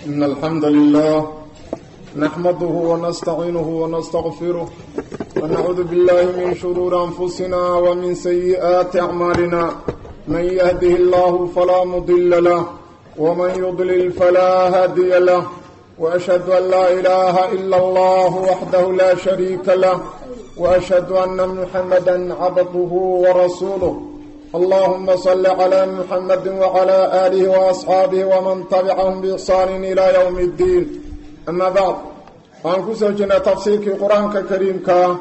إن الحمد لله نحمده ونستعينه ونستغفره ونعوذ بالله من شرور أنفسنا ومن سيئات أعمالنا من يهده الله فلا مضل له ومن يضلل فلا هادي له وأشهد أن لا إله إلا الله وحده لا شريك له وأشهد أن محمدا عبده ورسوله اللهم صل على محمد وعلى آله وأصحابه ومن تبعهم بإحسان إلى يوم الدين أما بعد فأنكسو جنا تفسير القرآن الكريم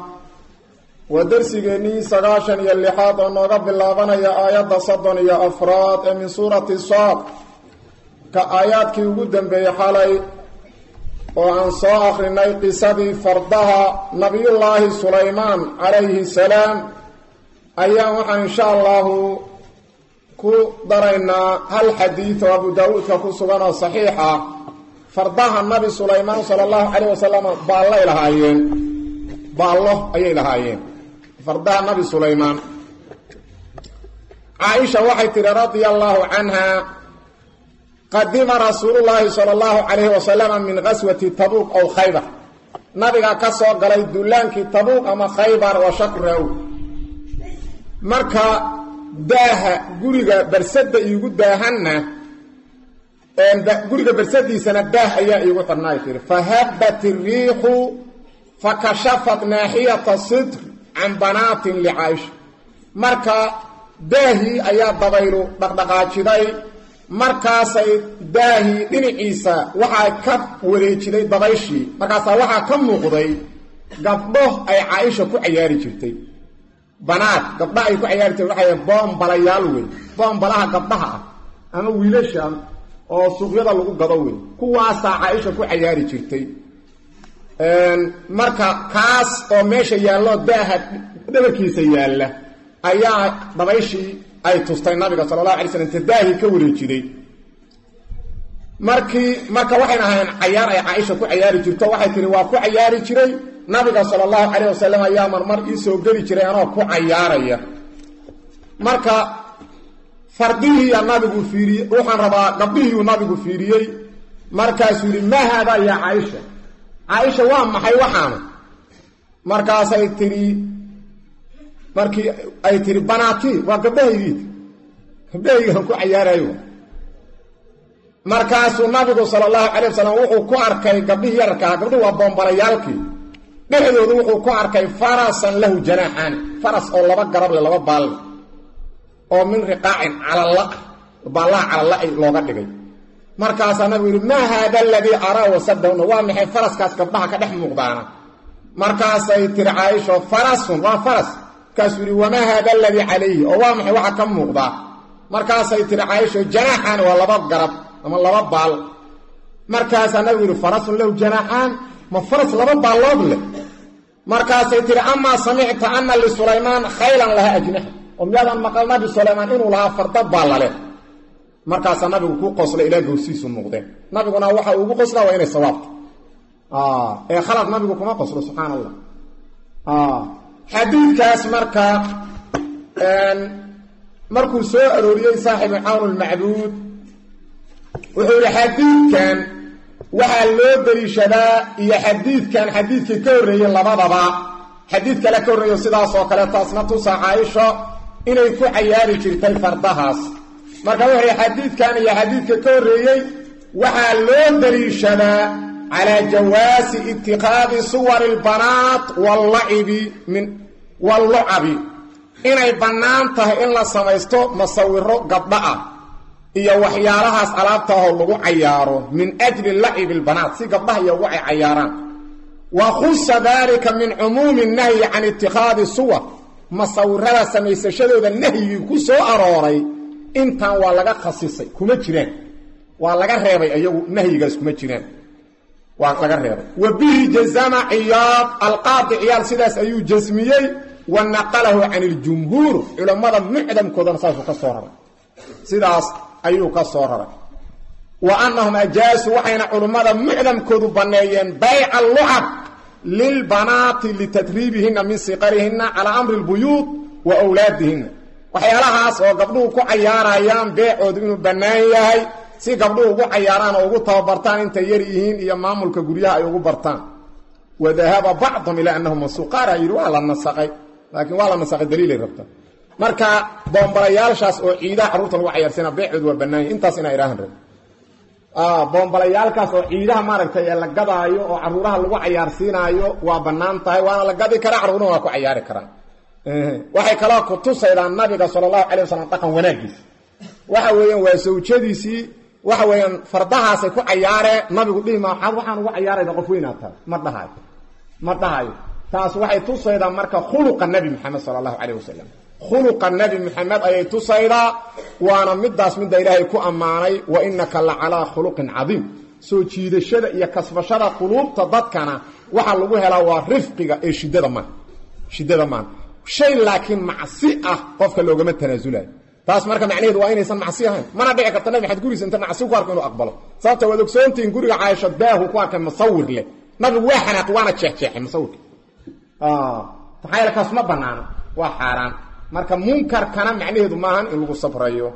ودرسيني سغاشن يلحاد ونغب اللابن يا آيات صدن يا أفراد من سورة الصاد كآيات كي وجودن بيحالي وعن صاخر قصة فردها نبي الله سليمان عليه السلام أيام إن شاء الله كو درينا هل حديث أبو داود كسبنا صحيحة فردها النبي سليمان صلى الله عليه وسلم بالله إلهايين بالله أي إلهايين فردها النبي سليمان عائشة وحيت رضي الله عنها قدم رسول الله صلى الله عليه وسلم من غزوة تبوك أو خيبر نبي كسر قال دولانك تبوك أما خيبر وشكره marka daaha guriga barsada iigu daahana guriga barsadiisana daah ayaa iigu xirnaa tir fahabat ar-riihu fakashafat nahiyat as-sidr an banatin li'aish marka daahi ayaa dabaylo dhaqdhaqaajiday markaasay daahi dhinaciisa waxa ka wareejiday dabayshii markaas waxa ka muuqday gabdho ay Aisha ku ciyaari jirtay banaad gabdha ay ku ciyaartay waxay bombalayaal weey bombalaha gabdhaha ama wiilashan oo suuqyada lagu gado weey kuwaas Aisha ku ciyaari jirtay marka kaas oo meesha yaalo daaha dhabarkiisa yaala ayaa dabayshii ay tustay nabiga sallallahu alayhi wasallam tadaahi ka wareejiday marka waxay ahayn ciyaar ay Aisha ku ciyaari jirto waxay tiri waa ku ciyaari jiray nabiga sallallahu alayhi wasallam ayaa marmar ii soo gali jiray anoo ku ciyaaraya marka fardihi ya nabigu fiiriyay waxaan rabaa gabdhihii nabigu fiiriyay markaas yiri ma hada ya Aisha waa maxay waxaan markaas ay tiri markii ay tiri banaati waa gabdhihii ku ciyaarayo markaas nabigu sallallahu alayhi wasallam wuxuu ku arkay gabdhihii yarka gabdhuhu waa bombalayaalkii dhexdoodu wuxuu ku arkay farasan lahu janahan faras oo laba garab leh laba baal oo min riqa'in ala Allah balla ala Allah looga dhigay markaas anagu yiri ma hada alladhi ara wa sadawna wa maxay faraskaas gabdhaha ka dhex muuqdaana markaas ay tir Aisha farasun wa faras kaas yiri wa ma hada alladhi alayhi oo wa maxay waxa ka muuqda markaas ay tir Aisha janahan wa laba garab ama laba baal markaas anagu yiri farasun lahu janahan ما فرس لبا بالود له markaasay tiri amma sami'ta anna li Sulaiman khaylan laha ajnaha umyadan maqalna bi Sulaiman inuu laha farda baalale markaas nabigu ku qoslay ilaa goosiisu noqdeen nabiguna waxa uu ugu qoslaa waa inay sawaabto ee khalad nabigu kuma qoslo subhanallah hadithkaas markuu soo arooriyay saaxiib Awnul Ma'bud wuxuu yiri hadithkan waxa loo dariishadaa iyo xadiidkii ka horeeyay labadaba xadiid kale ka horeeyo sidaas oo kale taasna tusa Aisha inay ku ciyaari jirtay fardahaas marka waxa xadiidkan iyo xadiidkii ka horeeyay waxa loo dariishadaa ala jawaasi ittiqaadi suwar albanat wal-la'ib inay banaan tahay in la samaysto masawiro gabdha ah iyo waxyaalahaas alaabta oo lagu ciyaaro min ajli la'ib albanat si gabdhaha iyo waxay ciyaaraan wa khussa dalika min umum an-nahy an ittikhadi suwar masawirada samaysashadooda nahyi ku soo arooray intan waa laga khasisay kuma jiraan waa laga reebay ayagu nahyigaas kuma jiraan waa laga reebay wa bihi jazama iyad al-qadi iyal sidaas ayuu jasmiyay wa naqalahu an al-jumhur ulamada mu'damkoodan saas ka soo raray sidaas ayuu ka soo raray wa annahum ajasu waxayna culimada mu'damkoodu baneeyeen bay'a al-lu'ab lil banati litadribihinna min siqarihinna ala amri al-buyut wa awladihinna waxyaalahaas oo gabdhuhu ku ciyaarayaan beecoodu inuu banaan yahay si gabdhuhu ugu cayaaraan oo ugu tababartaan inta yar yihiin iyo maamulka guryaha ay ugu bartaan wadahaba bacdhum ilaa annahum masuqaara yiri waa la nasaqay laakiin waa la nasaqay daliilay rabta marka boombalayaalshaas oo ciidaha carruurta lagu cayaarsana beecud waa bannaan intaas ina iraahan rab boombalayaalkaas oo ciidaha maaragtay ee la gadaayo oo carruuraha lagu cayaarsiinaayo waa bannaan tahay waana la gadi karaa carruurna waa ku cayaari karaan waxay kaloo ku tusaydaan nabiga sallallahu alayhi wasallam dhaqan wanaagiisa waxa weeyaan waa sawjadiisii waxa weeyaan fardahaasay ku cayaareen nabigu dhima waxaan ugu cayaarayda qof weyn aad tahay ma dhahayo taas waxay tusaydaa marka khuluqa nabi maxamed sallallahu alayhi wasallam khuluqa nabi maxamed ayay tusaydaa waana midaas midda ilaahay ku ammaanay wa innaka la ala khuluqin azim soo jiidashada iyo kasbashada quluubta dadkana waxa lagu helaa waa rifqiga ee shidada ma shay laakiin macsi ah qofka loogama tanaasulayo taas marka macnaheedu waa inaysan macsi ahayn mana dhici karto nabi xad guriisa inta macsi ku arko inuu aqbalo sababta wada ogsoontiin guriga Aisha baahu ku arkay musawir leh nabigu waa xanaaq waana jeexjeexay musawirka taxayl kaas ma banaana waa xaraan marka munkar kana macnaheedu maahan in lagu sabrayo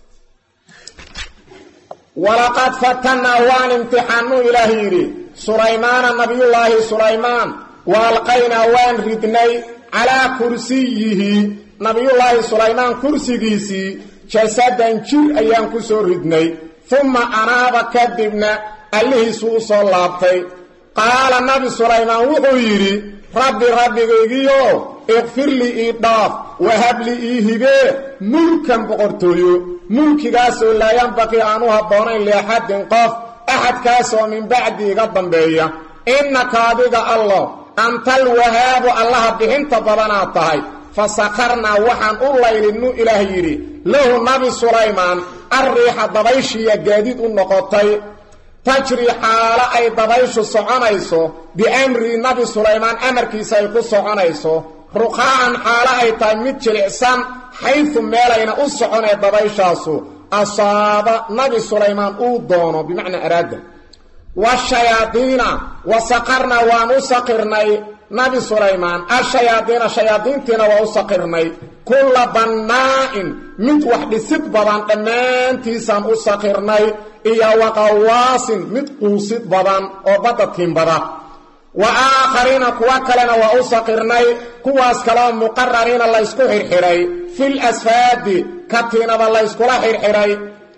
walaqad fatanna wa imtihanu ilahi Sulaymaan nabiyullaahi Sulaymaan walqayna waan ridnay ala kursiyihi nabiyullaahi Sulaymaan kursigiisii jasadan jir ayaan ku soo ridnay thumma anaaba kadibna allihiisu soo laabtay qaala nabi Sulaymaan wuxuu yiri rabbigiyo ighfir li idaf wa hab li hibe mulkan boqortooyo mulkigaasoo la yanbaqi aanu haboonayn li ahadin qof ahadkaasoo min bacdi iga dambeeya innaka adiga allah antal wahhab allah bixinta badanaa tahay فسخرنا وحن الله لنو إله يري له نبي سليمان الريح ضبيشي جديد النقطي تجري حالة أي ضبيش الصعنيسو بأمر نبي سليمان أمر كيسا يقص عنيسو رقاعا حالة أي تيمت الإحسان حيث ميلين أصعني ضبيشاسو أصاب نبي سليمان أودونه بمعنى أراده والشياطين وسقرنا ونسقرنا نبي سليمان الشياطين تنا وسقرني كل بناء من وحد ست بدن دمان تيسان وسقرني إيا وقواس من قوسد بدن أو بدتين بدن وآخرين كوكلنا وسقرني كواس كلام مقررين الله يسكو حرحري في الأسفاد كتنا الله يسكو حرحري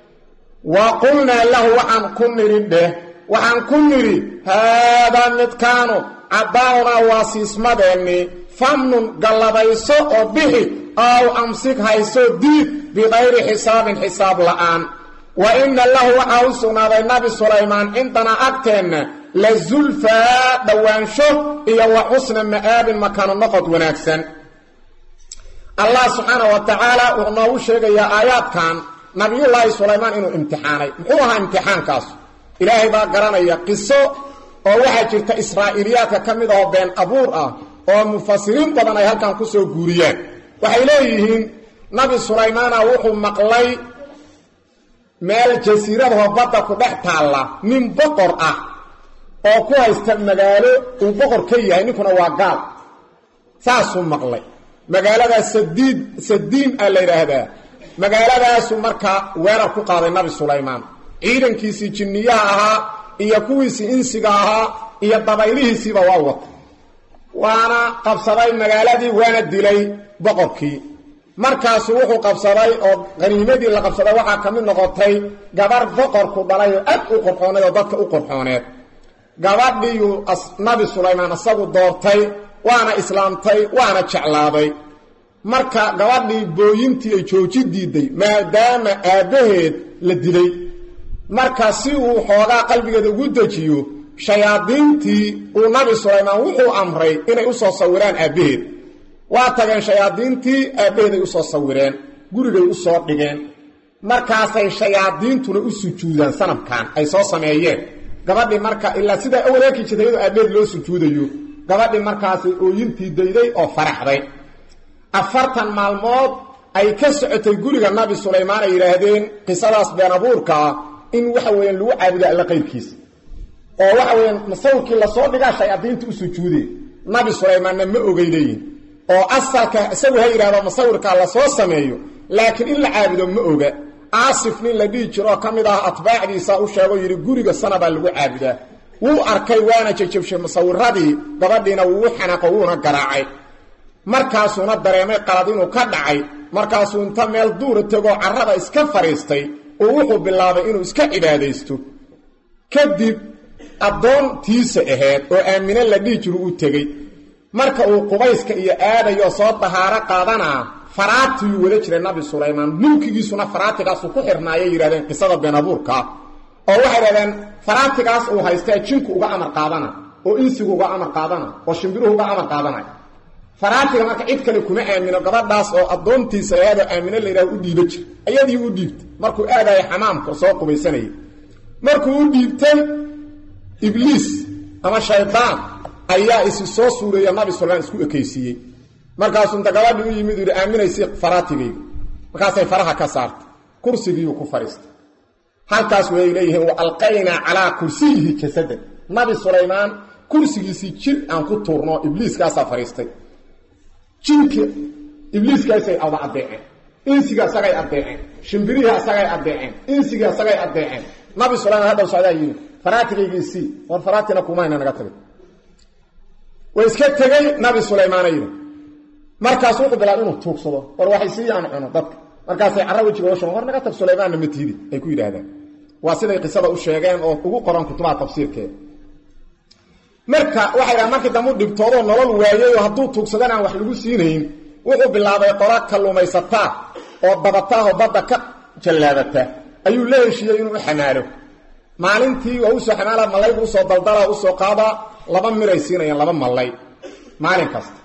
وقلنا له وعن كنري هذا متكانو عباونا واسيس مدني فمن قلبيسو او به او امسك هايسو ديب بغير حساب لآن وإن الله وحاوسنا النبي سليمان انتنا اكتن لزلفا دوانشو إيا وحسن مآب مكان النقط ونكسن الله سبحانه وتعالى وغناو شيء يا آيات كان نبي الله سليمان انو امتحاني محوها امتحان كاسو إلهي با قرانا قصو oo waxa jirta Israa'iiliyaadka kamid ah been abuur ah oo mufassiriin badan ay halkan ku soo guuriyeen waxay leeyihiin nabi Sulaymaan wuxuu maqlay meel jasiirad oo badda ku dhex taala nin boqor ah oo ku haysta magaalo uu boqor ka yahay ninkuna waa gaal saasuu maqlay magaalada Sadiin ay leedahay magaaladaas marka weerar ku qaaday nabi Sulaymaan ciidankiisii jinniyaha ahaa iyo kuwiisi insiga ahaa iyo dabaylihiisiiba waa wata waana qabsaday magaaladii waana dilay boqorkii markaas wuxuu qabsaday oo qaniimadii la qabsaday waxa kamid noqotay gabar boqorku dhalay oo aad u qorxooneed oo dadka u qorxooneed gabadhii nabi Sulaymaan asagu doortay waana islaamtay waana jeclaaday marka gabadhii booyintii ay jooji diiday maadaama aabaheed la dilay marka si uu xoogaa qalbigeeda ugu dajiyo shayaadiintii uu nabi Sulaymaan wuxuu amray inay u soo sawiraan aabaheed waa tageen shayaadiintii aabaheed ay u soo sawireen gurigay u soo dhigeen markaasay shayaadiintuna u sujuudaan sanamkan ay soo sameeyeen gabadhii marka ilaa sida awleekii jiray aabaheed loo sujuudayo gabadhii markaasay ooyintii dayday oo faraxday 40 maalmood ay ka socotay guriga nabi Sulaymaan ay yiraahdeen qisadaas been abuurka in waxa weeyaan lagu caabudo alla qaybkiisa oo waxa weeyaan masawirkii la soo dhigaa shayaadiinta u sujuuday nabi Sulaymaan ma ogeeyeen oo asalka isagu hay yiraahdo masawirka la soo sameeyo laakiin in la caabudo ma oga aasif nin la dhihi jiro ka mid ah atbaacdiisa u sheego yiri guriga sanaba lagu caabudaa wuu arkay waana jajabshay masawiradii gabadhiina wuu xanaaqo wuuna garaacay markaasuna dareemay qalad inuu ka dhacay markaasuu inta meel duur tago carrada iska fariistay oo wuxuu bilaabay inuu iska cibaadaysto kadib adoontiisa ahayd oo aamina la dhihi jiro uu tagay marka uu qubayska iyo aadayo soo tahaaro qaadana faraati wada jiray nabi Suleymaan mulkigiisuna faraatigaas ku xirnaayay yiraahdeen qisada been abuurka oo waxay yiraahdeen faraatigaas uu haystay jinku uga amar qaadana oo insigu uga amar qaadana oo shimbiruhu uga amar qaadana faraatiga marka cid kale kuma aamino gabadhaas oo adoontiisa ahayd aamina la yiraahdo u dhiibay jir ayadii u dhiibtay markuu aadayo xamaamka soo qubaysanay markuu u dhiibtay ibliis ama shaydaan ayaa isi soo suureeyay nabi Suleymaan isku ekaysiiyay markaas uu gabadhii u yimid uu aaminaysi faraatigay markaas ay faraha ka saartay kursigii uu ku fariistay halkaas way leeyahay wa alqayna ala kursiyihi jasada nabi Suleymaan kursigiisi jir aan ku tuurno ibliiskaas fariistay jinka ibliiskaas ay adeeceen insiga sagay adeeceen shimbiriha sagay adeeceen insiga sagay adeeceen nabi Suleymaan hada socdaayay faraatigaygiisi war faraatina kuma ina naga tagay way iska tagay nabi Suleymaan ayuu markaas uu bilaabay inuu tuugsado war waxay siiyaan cuno dadka markaas ay carro wajiga oo war naga tag Suleymaan ma tiidi ay ku yiraahdaan waa siday qisada u sheegeen oo ugu qoran kutubaha tafsiirkeeda marka waxay markii dambu dhibtoodo nolol waayay oo haduu tuugsadana wax lagu siinayn wuxuu bilaabay qora kalluumaysata oo badataho badda ka jalaabata ayuu leeshiyay inuu xamaalo maalintii uu soo xamaala malay uu soo daldala uu soo qaada laba miray siinayaan laba malay maalin kasta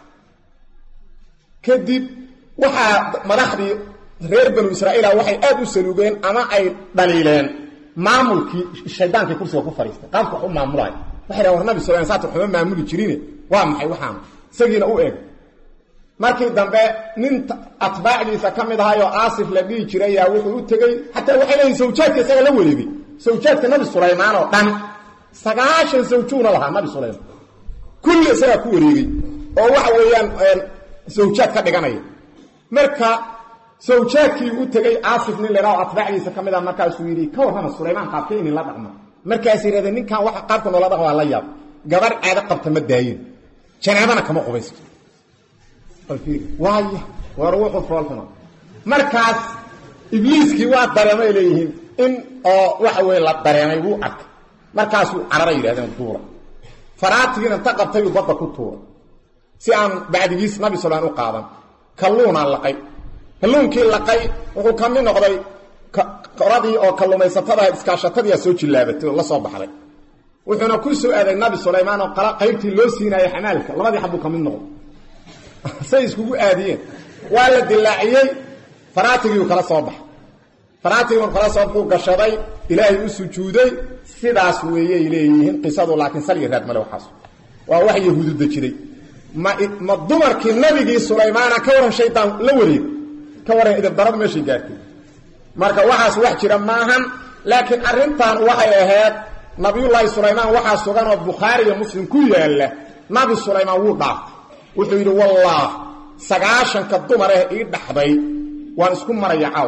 kadib waxa madaxdii reer banu Israa'iil waxay aad u saluugeen ama ay dhaliileen maamulkii shaydaanka kursiga ku fariistay qaabka uu maamulay waxay war nabi Suleymaan saatu xuma maamuli jireen waa maxay waxaan sagiina u eeg markii dambe nin atbaacdiisa kamid ahayo aasif la dhigi jiray yaa wuxuu u tagay hatta waxay leeyihiin sawjaadka isaga la wareegay sawjaadka nabi Suleymaan oo dhan 9 sawjuuna lahaa nabi Suleymaan kulli isaga ku wareegay oo waxa weeyaan sawjaad ka dhiganay marka sawjaadkii u tagay aasif nin leeyahay atbaacdiisa kamid ah markaas uu yiri ka warrama Suleymaan qaabkay in la dhaqmo markaas yiraahday ninkan waxa qaabka loo dhaqmo la yaab gabar aad qabta ma daayin janaabana kama qubaysto qalfiir waaya waruuxu falfana markaas ibliiski waa dareemay leeyihiin in oo waxa weey la dareemay uu ark markaas uu cararay yiraahdeen duura faraatigiina ta qabtay badda ku tuuro si aan baadigiis nabi Suleymaan u qaadan kalluuna laqay kalluunkii laqay wuxuu ka mid noqday qoradii oo kalluumaysatada iskaashatadii soo jilaabatay la soo baxday wuxuuna ku soo aaday nabi Suleymaan oo qaybtii loo siinay xamaalka labadii xabbu ka mid noqday say iskugu aadiyeen waa la dilaaciyay faraatigii kala soo baxay faraatigii kala soo baxay gashaday ilaahay u sujuuday sidaas weeyay leeyihiin qisadu laakiin saliir raad ma waxaas waa wax yahuudu dajiray ma dumarkii nabigii Suleymaan ka waran shaydaan la wareeg ka waran idin darad meeshii gaartay marka waxaas wax jira maahan laakiin arintan waxay ahayd nabiyullaahi Suleymaan waxa sugan oo Bukhari iyo Muslim ku yaala nabi Suleymaan wuu dhaafay wuxuu yiri wallaah 9 ka dumar ah ii dhaxday waan isku maraya caaw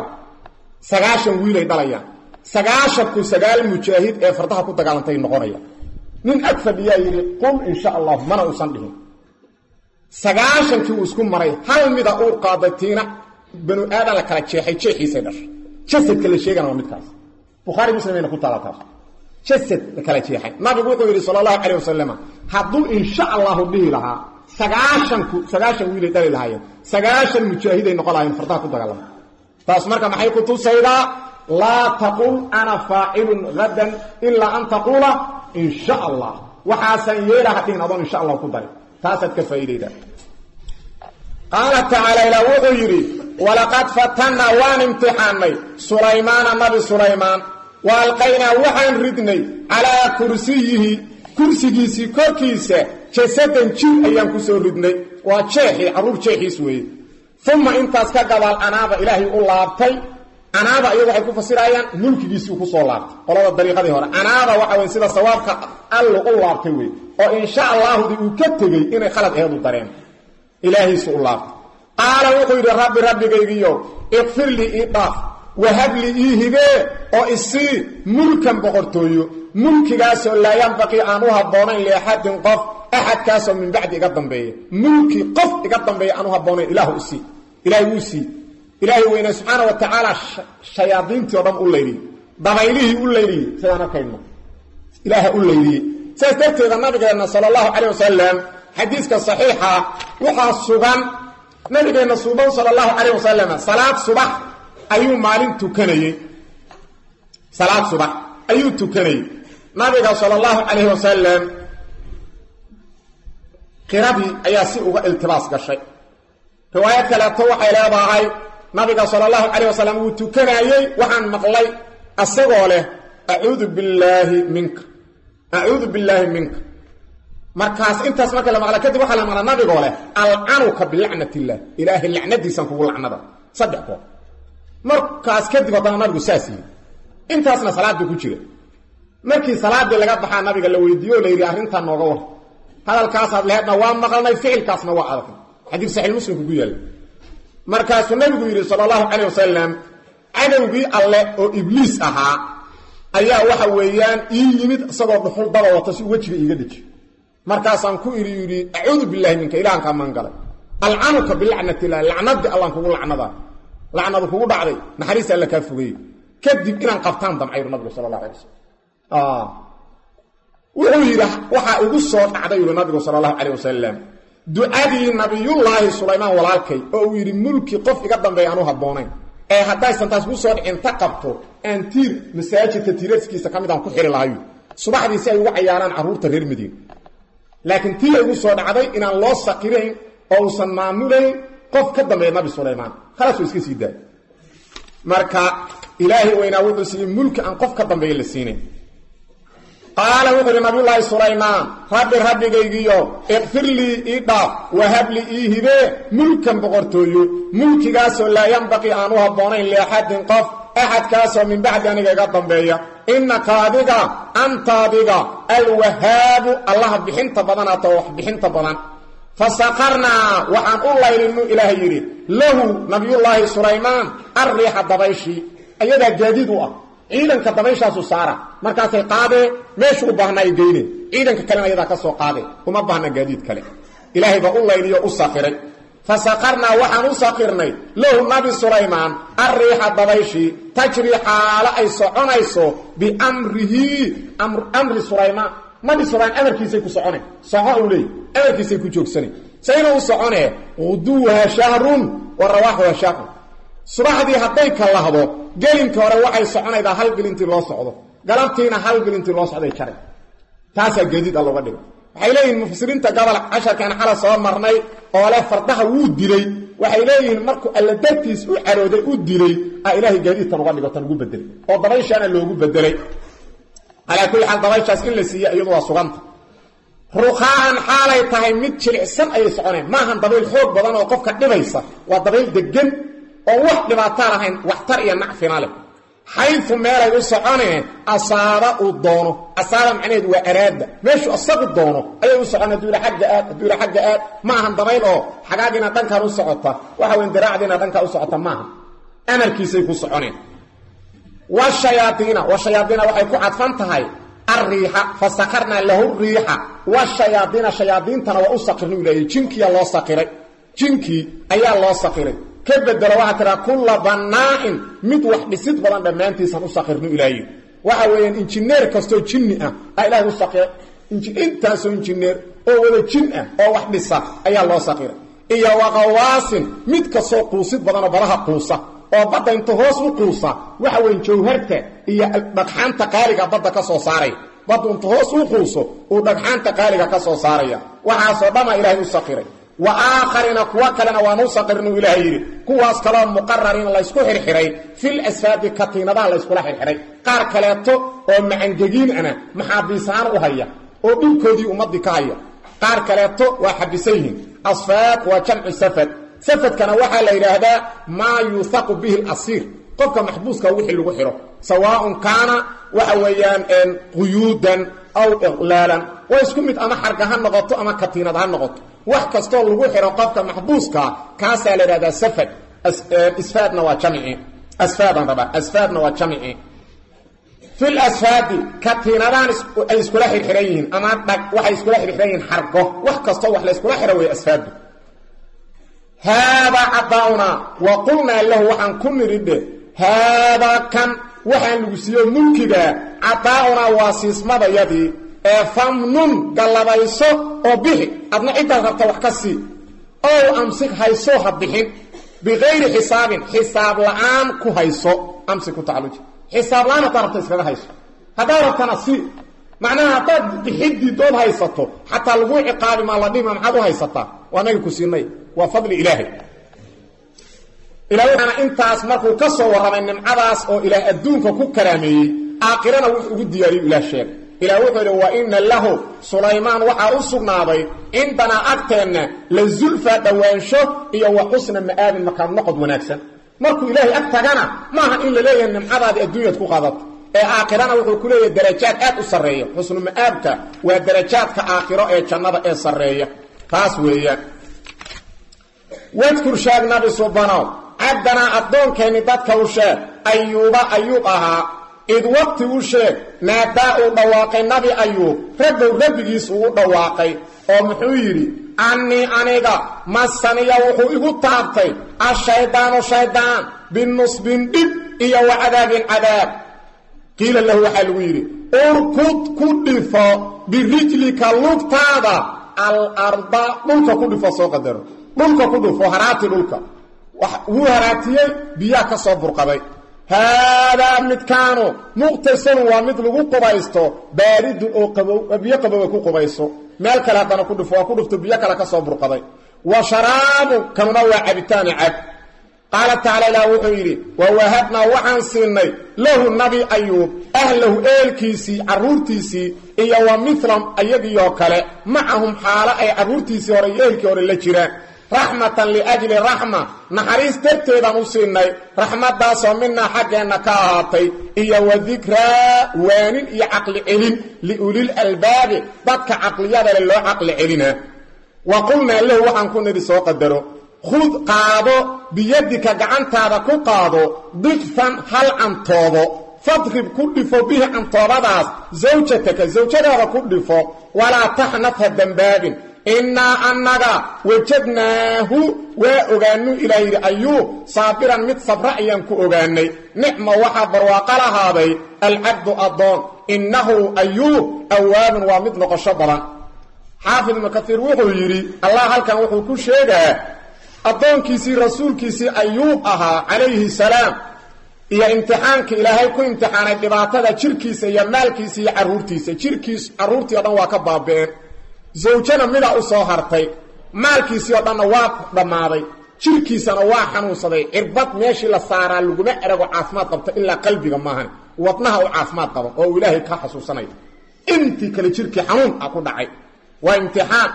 9 wiilay dhalayaan 9 ku 9 mujaahid ee fardaha ku dagaalantay noqonaya nin agfadiya yiri qul insha Allah mana usan dhihin 9 kii isku maray hal mid uu qaadatiina banu aadam la kala jeexay dhashay jasadka la sheegana waa midkaas Bukhari Muslim ku taala taas jasad la kala jeexay nabigu wuxuu yiri sallallahu alayhi wasallam haduu insha Allah dhihi lahaa 9 wiilay dhalay lahaayeen 9 mujaahid ay noqolayeen fardaha ku dagaalamay taas marka maxay ku tusaydaa la taqul ana fa'ilun gadan illa an taqula insha Allah waxaasan yeelaha dhihin adoon insha Allah ku dari taasad ka faa'iideyda qala ta'ala ila wuxuu walaqad fatanna wa imtihanay Suleymaan nabi Suleymaan walqayna waxaan ridnay ala kursiyihi kursigiisi korkiisa jasadan jin ayaan ku soo ridnay waa jeexi arur jeexis weey thumma intaas ka gadaal anaaba ilaahi u laabtay anaaba ayagu waxay ku fasirayaan mulkigiisi ku soo laabtay qolada dariiqadii hore anaaba waxa weey sida sawaabka alla u laabtay weey oo insha Allah uu ka tagay inay khalad eedu dareen ilaahi suu laabtay qaala wuxuu yiri rabbi rabbigaygiyo ighfir li idaf wahabli ihibe oo isi mulkan boqortooyo mulkigaasoo laa yanbaqii aan u habboonayn liaxadin qof axadkaasoo min bacdi iga dambeeya mulki qof iga dambeeya aan u habboonayn ilaahu isi ilaahay wuu sii ilaahay weyne subxaana wa tacaala shayaadiintii o dhan u layliyey dabaylihii u layliyey sidaan arkayno ilaaha u layliyey saas darteeda nabigeenna sala allahu calayh wasalam xadiiska saxiixa waxaa sugan nabigeenna suuban sala allahu calayh wasalam salaad subax ayuu maalin tukanayey salaad subax ayuu tukanayey nabiga sala allahu calayhi wasalam qiradii ayaa si uga iltibaas gashay riwaayad kaleeto waxay leedahay nabiga sala allahu calayh wasalam wuu tukanayey waxaan maqlay asagoo leh acuudu billaahi minka markaas intaas marka la maqla kadib waxaa la maqlaa nabigoo leh alcanuka bilacnati illah ilaahay lacnadiisan kugu lacnada saddex goor markaas kadib haddana nabigu saas yidhi intaasna salaadii ku jira markii salaadii laga baxaa nabiga la weydiiyo la yidhi arrintaa nooga war hadalkaasaad laheedna waa maqalnay ficilkaasna waa adag xadiis saxiix muslimku ku yaalla markaasuu nabigu yidhi sala allahu calayh wasalam cadowgii alle oo ibliis ahaa ayaa waxa weeyaan ii yimid isagoo dhuxul daba wata si wejiga iiga deji markaasaan ku idhi yidhi acuudu billahi minka ilahan kaa maangalay alcanuka bilacnati illah lacnadii allaan kugu lacnadaa lacnadu kugu dhacday naxariista alla kaa fogeeyey kadib inaan qabtaan damcayru nabigu sala allahu alay wasalam wuxuu yidhi waxaa igu soo dhacday yuri nabigu sala allahu calayh wasalam ducadii nabiyullaahi sulaymaan walaalkay oo uu yidhi mulki qof iga dambeeya aan u habboonayn ee haddaysan taas ku soo dhicin ta qabto aan tiir masaajidka tiirarskiisa ka mid aan ku xiri lahayo subaxdii si ay ugu cayaaraan carruurta reer madiina laakiin tii igu soo dhacday inaan loo saqirayn oo uusan maamulayn qof ka dambeeya nabi sulaymaan khalaas way iska sii daay marka ilaahay weynaa wuxuu siiyey mulki aan qof ka dambeeya la siinayn qaala wuxuu yidhi nabiyullaahi sulaymaan rabbigaygiyo iqfir lii ii dhaaf wahabli ii hibee mulkan boqortooyo mulkigaasoo laa yanbaqii aan u habboonayn liaxadin qof axadkaasoo min bacdi aniga iga dambeeya innaka adiga anta adiga alwahaabu allaha bixinta badanaata wax bixinta badan fasaqarnaa waxaan u laylinu ilaahay yidhi lahu nabiyullaahi sulaymaan arriixa dabayshii ayadaa gaadiid u ah ciidanka dabayshaasu saara markaasay qaadee meeshu u baahna ay geyneen ciidanka kalena ayadaa ka soo qaadee uma baahna gaadiid kale ilaahay baa u layliyo u saqiray fasaqarnaa waxaan u saqirnay lahu nabi sulaymaan arriixa dabayshii tajrii xaalo ay soconayso biamrihi amri sulaymaan nabi sulaymaan amarkiisay ku soconeen soco uu leey amarkiisay ku joogsanay sayna u soconee quduuha shahrun wa rawaaxuha shahrun subaxdii hadday ka lahdo gelinka hore waxay soconaydaa hal bil intii loo socdo galabtiina hal bil intii loo socday jaray taasaa gaadiid allooga dhigo waxay leeyihiin mufasiriinta gobol casharkan xala soo marnay oo leh fardaha wuu dilay waxay leeyihiin markuu alla dartiis u carooday u dilay ilaahay gaadiidtan uga dhigo tan ugu bedelay oo dabayshaana loogu bedelay calaa kulli xaal dabayshaas in la siiye iyadu waa suganta ruqaan xaalay tahay mid jilicsan ayay soconeen maahan dabayl xoog badan oo qofka dhibaysa waa dabayl degan oo wax dhibaataan ahayn waxtar iyo nacfina leh xayfu meelay u soconeen asaaba uu doono asaaba macnaheedu waa araada meeshu asagu doono ayay u soconeen duula xagga aad ma ahan dabayl oo xagaagina dhankan u socota waxa weyn diraacdiina dhanka u socota maaha amarkiisay ku soconeen washayaadiina waxay ku cadfan tahay arriixa fasakarnaa lahu riixa washayaadiina shayaadiintana waa u saqirnu ilaahay jinkiya loo saqiray jinkii ayaa loo saqiray ka bedelo waxaa tiraa kulla bannaa'in mid wax dhisid badan dhammaantiisan u saqirnu ilaahay waxa weeyaan injineer kastoo jinni ah ilaahay u saqiray intaasoo injineer oo wada jin ah oo wax dhisa ayaa loo saqiray iyo waqawaasin mid kastoo quusid badanoo badaha quusa oo badda inta hoos u quusa waxa weyn jawharta iyo dhagxaanta qaaliga badda ka soo saaray baddu inta hoos u quuso uu dhagxaanta qaaliga ka soo saaraya waxaasoo dhama ilaahay u saqiray wa aakharina kuwa kalena waanu saqirnu ilaahay yidhi kuwaas kaloo muqarariin laysku xirxiray fil asfaadi katiinadaha layskula xirxiray qaar kaleeto oo macangegiin ana maxaabiisaan u haya oo dhulkoodii ummadii ka haya qaar kaleeto waa xabisan yihiin asfaad waa jamcu safad safadkana waxaa la yidhaahdaa maa yuuhaqu bihi alasiir qofka maxbuuska wixii lagu xiro sawaaun kaana waxa weeyaan quyuudan aw iqlaalan waa isku mid ama xarga ha noqoto ama katiinad ha noqoto wax kastoo lagu xiro qofka maxbuuska kaasaa la yidhahdaa safad isfaadna waa jamci asfaadan raba asfaadna waa jamci fil asfaadi katiinadaan ay iskula xirxiran ama dhag waxay iskula xirxiran yihiin xargo wax kasto wax la iskula xiro way asfaadu hada adauna wa qulna lahu an kuniride hada kan waxaan lagu siiyo mulkiga adauna waasismada yadi ee famnun galabayso oo bixi adna inta rabta wax ka sii oo amsik hayso habixin bigayri xisaabin xisaab la'aan ku hayso amsik ta'aluj xisaab la'aan tarabta iskaga hayso hadaa rabtana si macnaha dad bixidi dood haysato hatta lagu ciqaabi ma la dhima maxad u haysata waanaga ku siinay wa fadli ilaahi ilaahana intaas markuu ka soo waramay nimcadaas oo ilaahay adduunka ku karaameeyay aakhirana wuxuu ugu diyaariyay ilaah sheeg ilaah wuxuu yiri wa inna lahu sulaymaan waxa u sugnaaday indana agteena la zulfa dawaansho iyo wa husna ma'aab makan noqod wanaagsan markuu ilaahay agtagana maaha in la leeyahay nimcadaadi adduunyada ku qaadato ee aakhirana wuxuu ku leeyahay darajaad aad u sareeyo husnu ma'aabka waa darajaadka aakhiro ee jannada ee sareeya taas weeyaan wadkur shaag nabi subhanahu عبدنا أدون كان دادك وشاك أيوب أها إذ وقت وشاك ناداء دواقي نبي أيوب ردو ربكيس دواقي ومحويري أني أنيقا مساني يوحو إيقو تابتي الشيطان بالنصب دب إيا وعذاب عذاب قيل له حلويري اركض كدفا برجلك اللقطة الأرض ملك كدفا سوقدر ملك كدفا هراتي ملك وهراتيه بيا كسو برقبي هذا متكانو مقتسن ومثل قبيستو بارد او قبو بيا قبو كو قبيسو مال كلا دنا كدفو بيا كلا كسو برقبي وشراب كما وعبتان عب قال تعالى لا وحيري ووهبنا وحن سني له النبي ايوب اهله الكيسي عرورتيسي ايا ومثلهم ايغيو كله معهم حاله اي عرورتيسي اوريلكي اور لا جيران رحمة لأجل رحمة نحريس تبتيدا نسيني رحمة داسو منا حقنا كاهاتي إيا وذكرى وانين إيا عقل علم لأولي الألباب ضدك عقليات لله عقل علمنا وقلنا له وحن كنا رسو قدروا خذ قادو بيدك قعنتا دكو قادو ضغفا هل عن طوبو فاضرب كدفو به عن طوباداس زوجتك كدفو ولا تحنثها الدنباب إنا أننا وجدناه وأغانو إليه أيوب صابرا متصبرا ينكو أغاني نعم وحبر وقال هذا العبد أضان إنه أيوب أواب ومثل شبرا حافظ مكثير وحيري الله هل كان وحو كل شيء أضان كيسي رسول كيسي أيوب عليه السلام إيا امتحانك إلهي كو امتحانات دباتا شركيسي يا مالكيسي يا عرورتيسي شركيس عرورتي أضان واكبابين زوجنا ميدا u soo hartay maalkiisi oo dhan waa dhamaaday jirkiisana waa xanuunsaday irbad meeshii la saaraa laguma erago caafimaad qabta ilaa qalbiga maahan wadnaha uu caafimaad qabo oo ilaahay ka xasuusanay intii kale jirkii xanuun ku dhacay waa imtixaan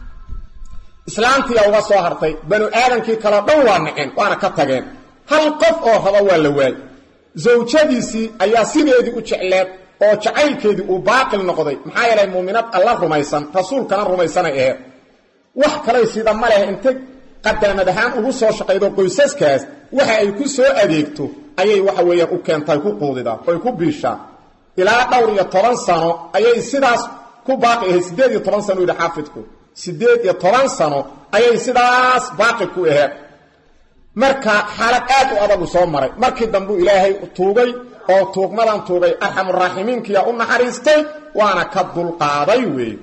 islaantii uga soo hartay banu aadankii kala dhan waa naceen waana ka tageen hal qof oo haba waa la waay zawjadiisi ayaa sideedii u jecleed oo jacaylkeedii uu baaqil noqday maxaa yeelay muuminad Allah rumaysan rasuulkana rumaysan ay ahayd wax kale sida ma leh inta qadaamadahan ugu soo shaqeeyo qoysaskaas waxa ay ku soo adeegto ayay waxa weeyaan u keentay ku qoodida oo ku biishaa ilaa dhowr iyo 10 sano ayay sidaas ku baaqi 18 sano ila xaafidku 18 sano ayay sidaas baaqi ku ahayd marka xaalad aad u adag soo maray markii dambu ilaahay tuugay oo tuugmadan tuugay arhamur raahimiinka ya u naxariistay waana ka dul qaaday weey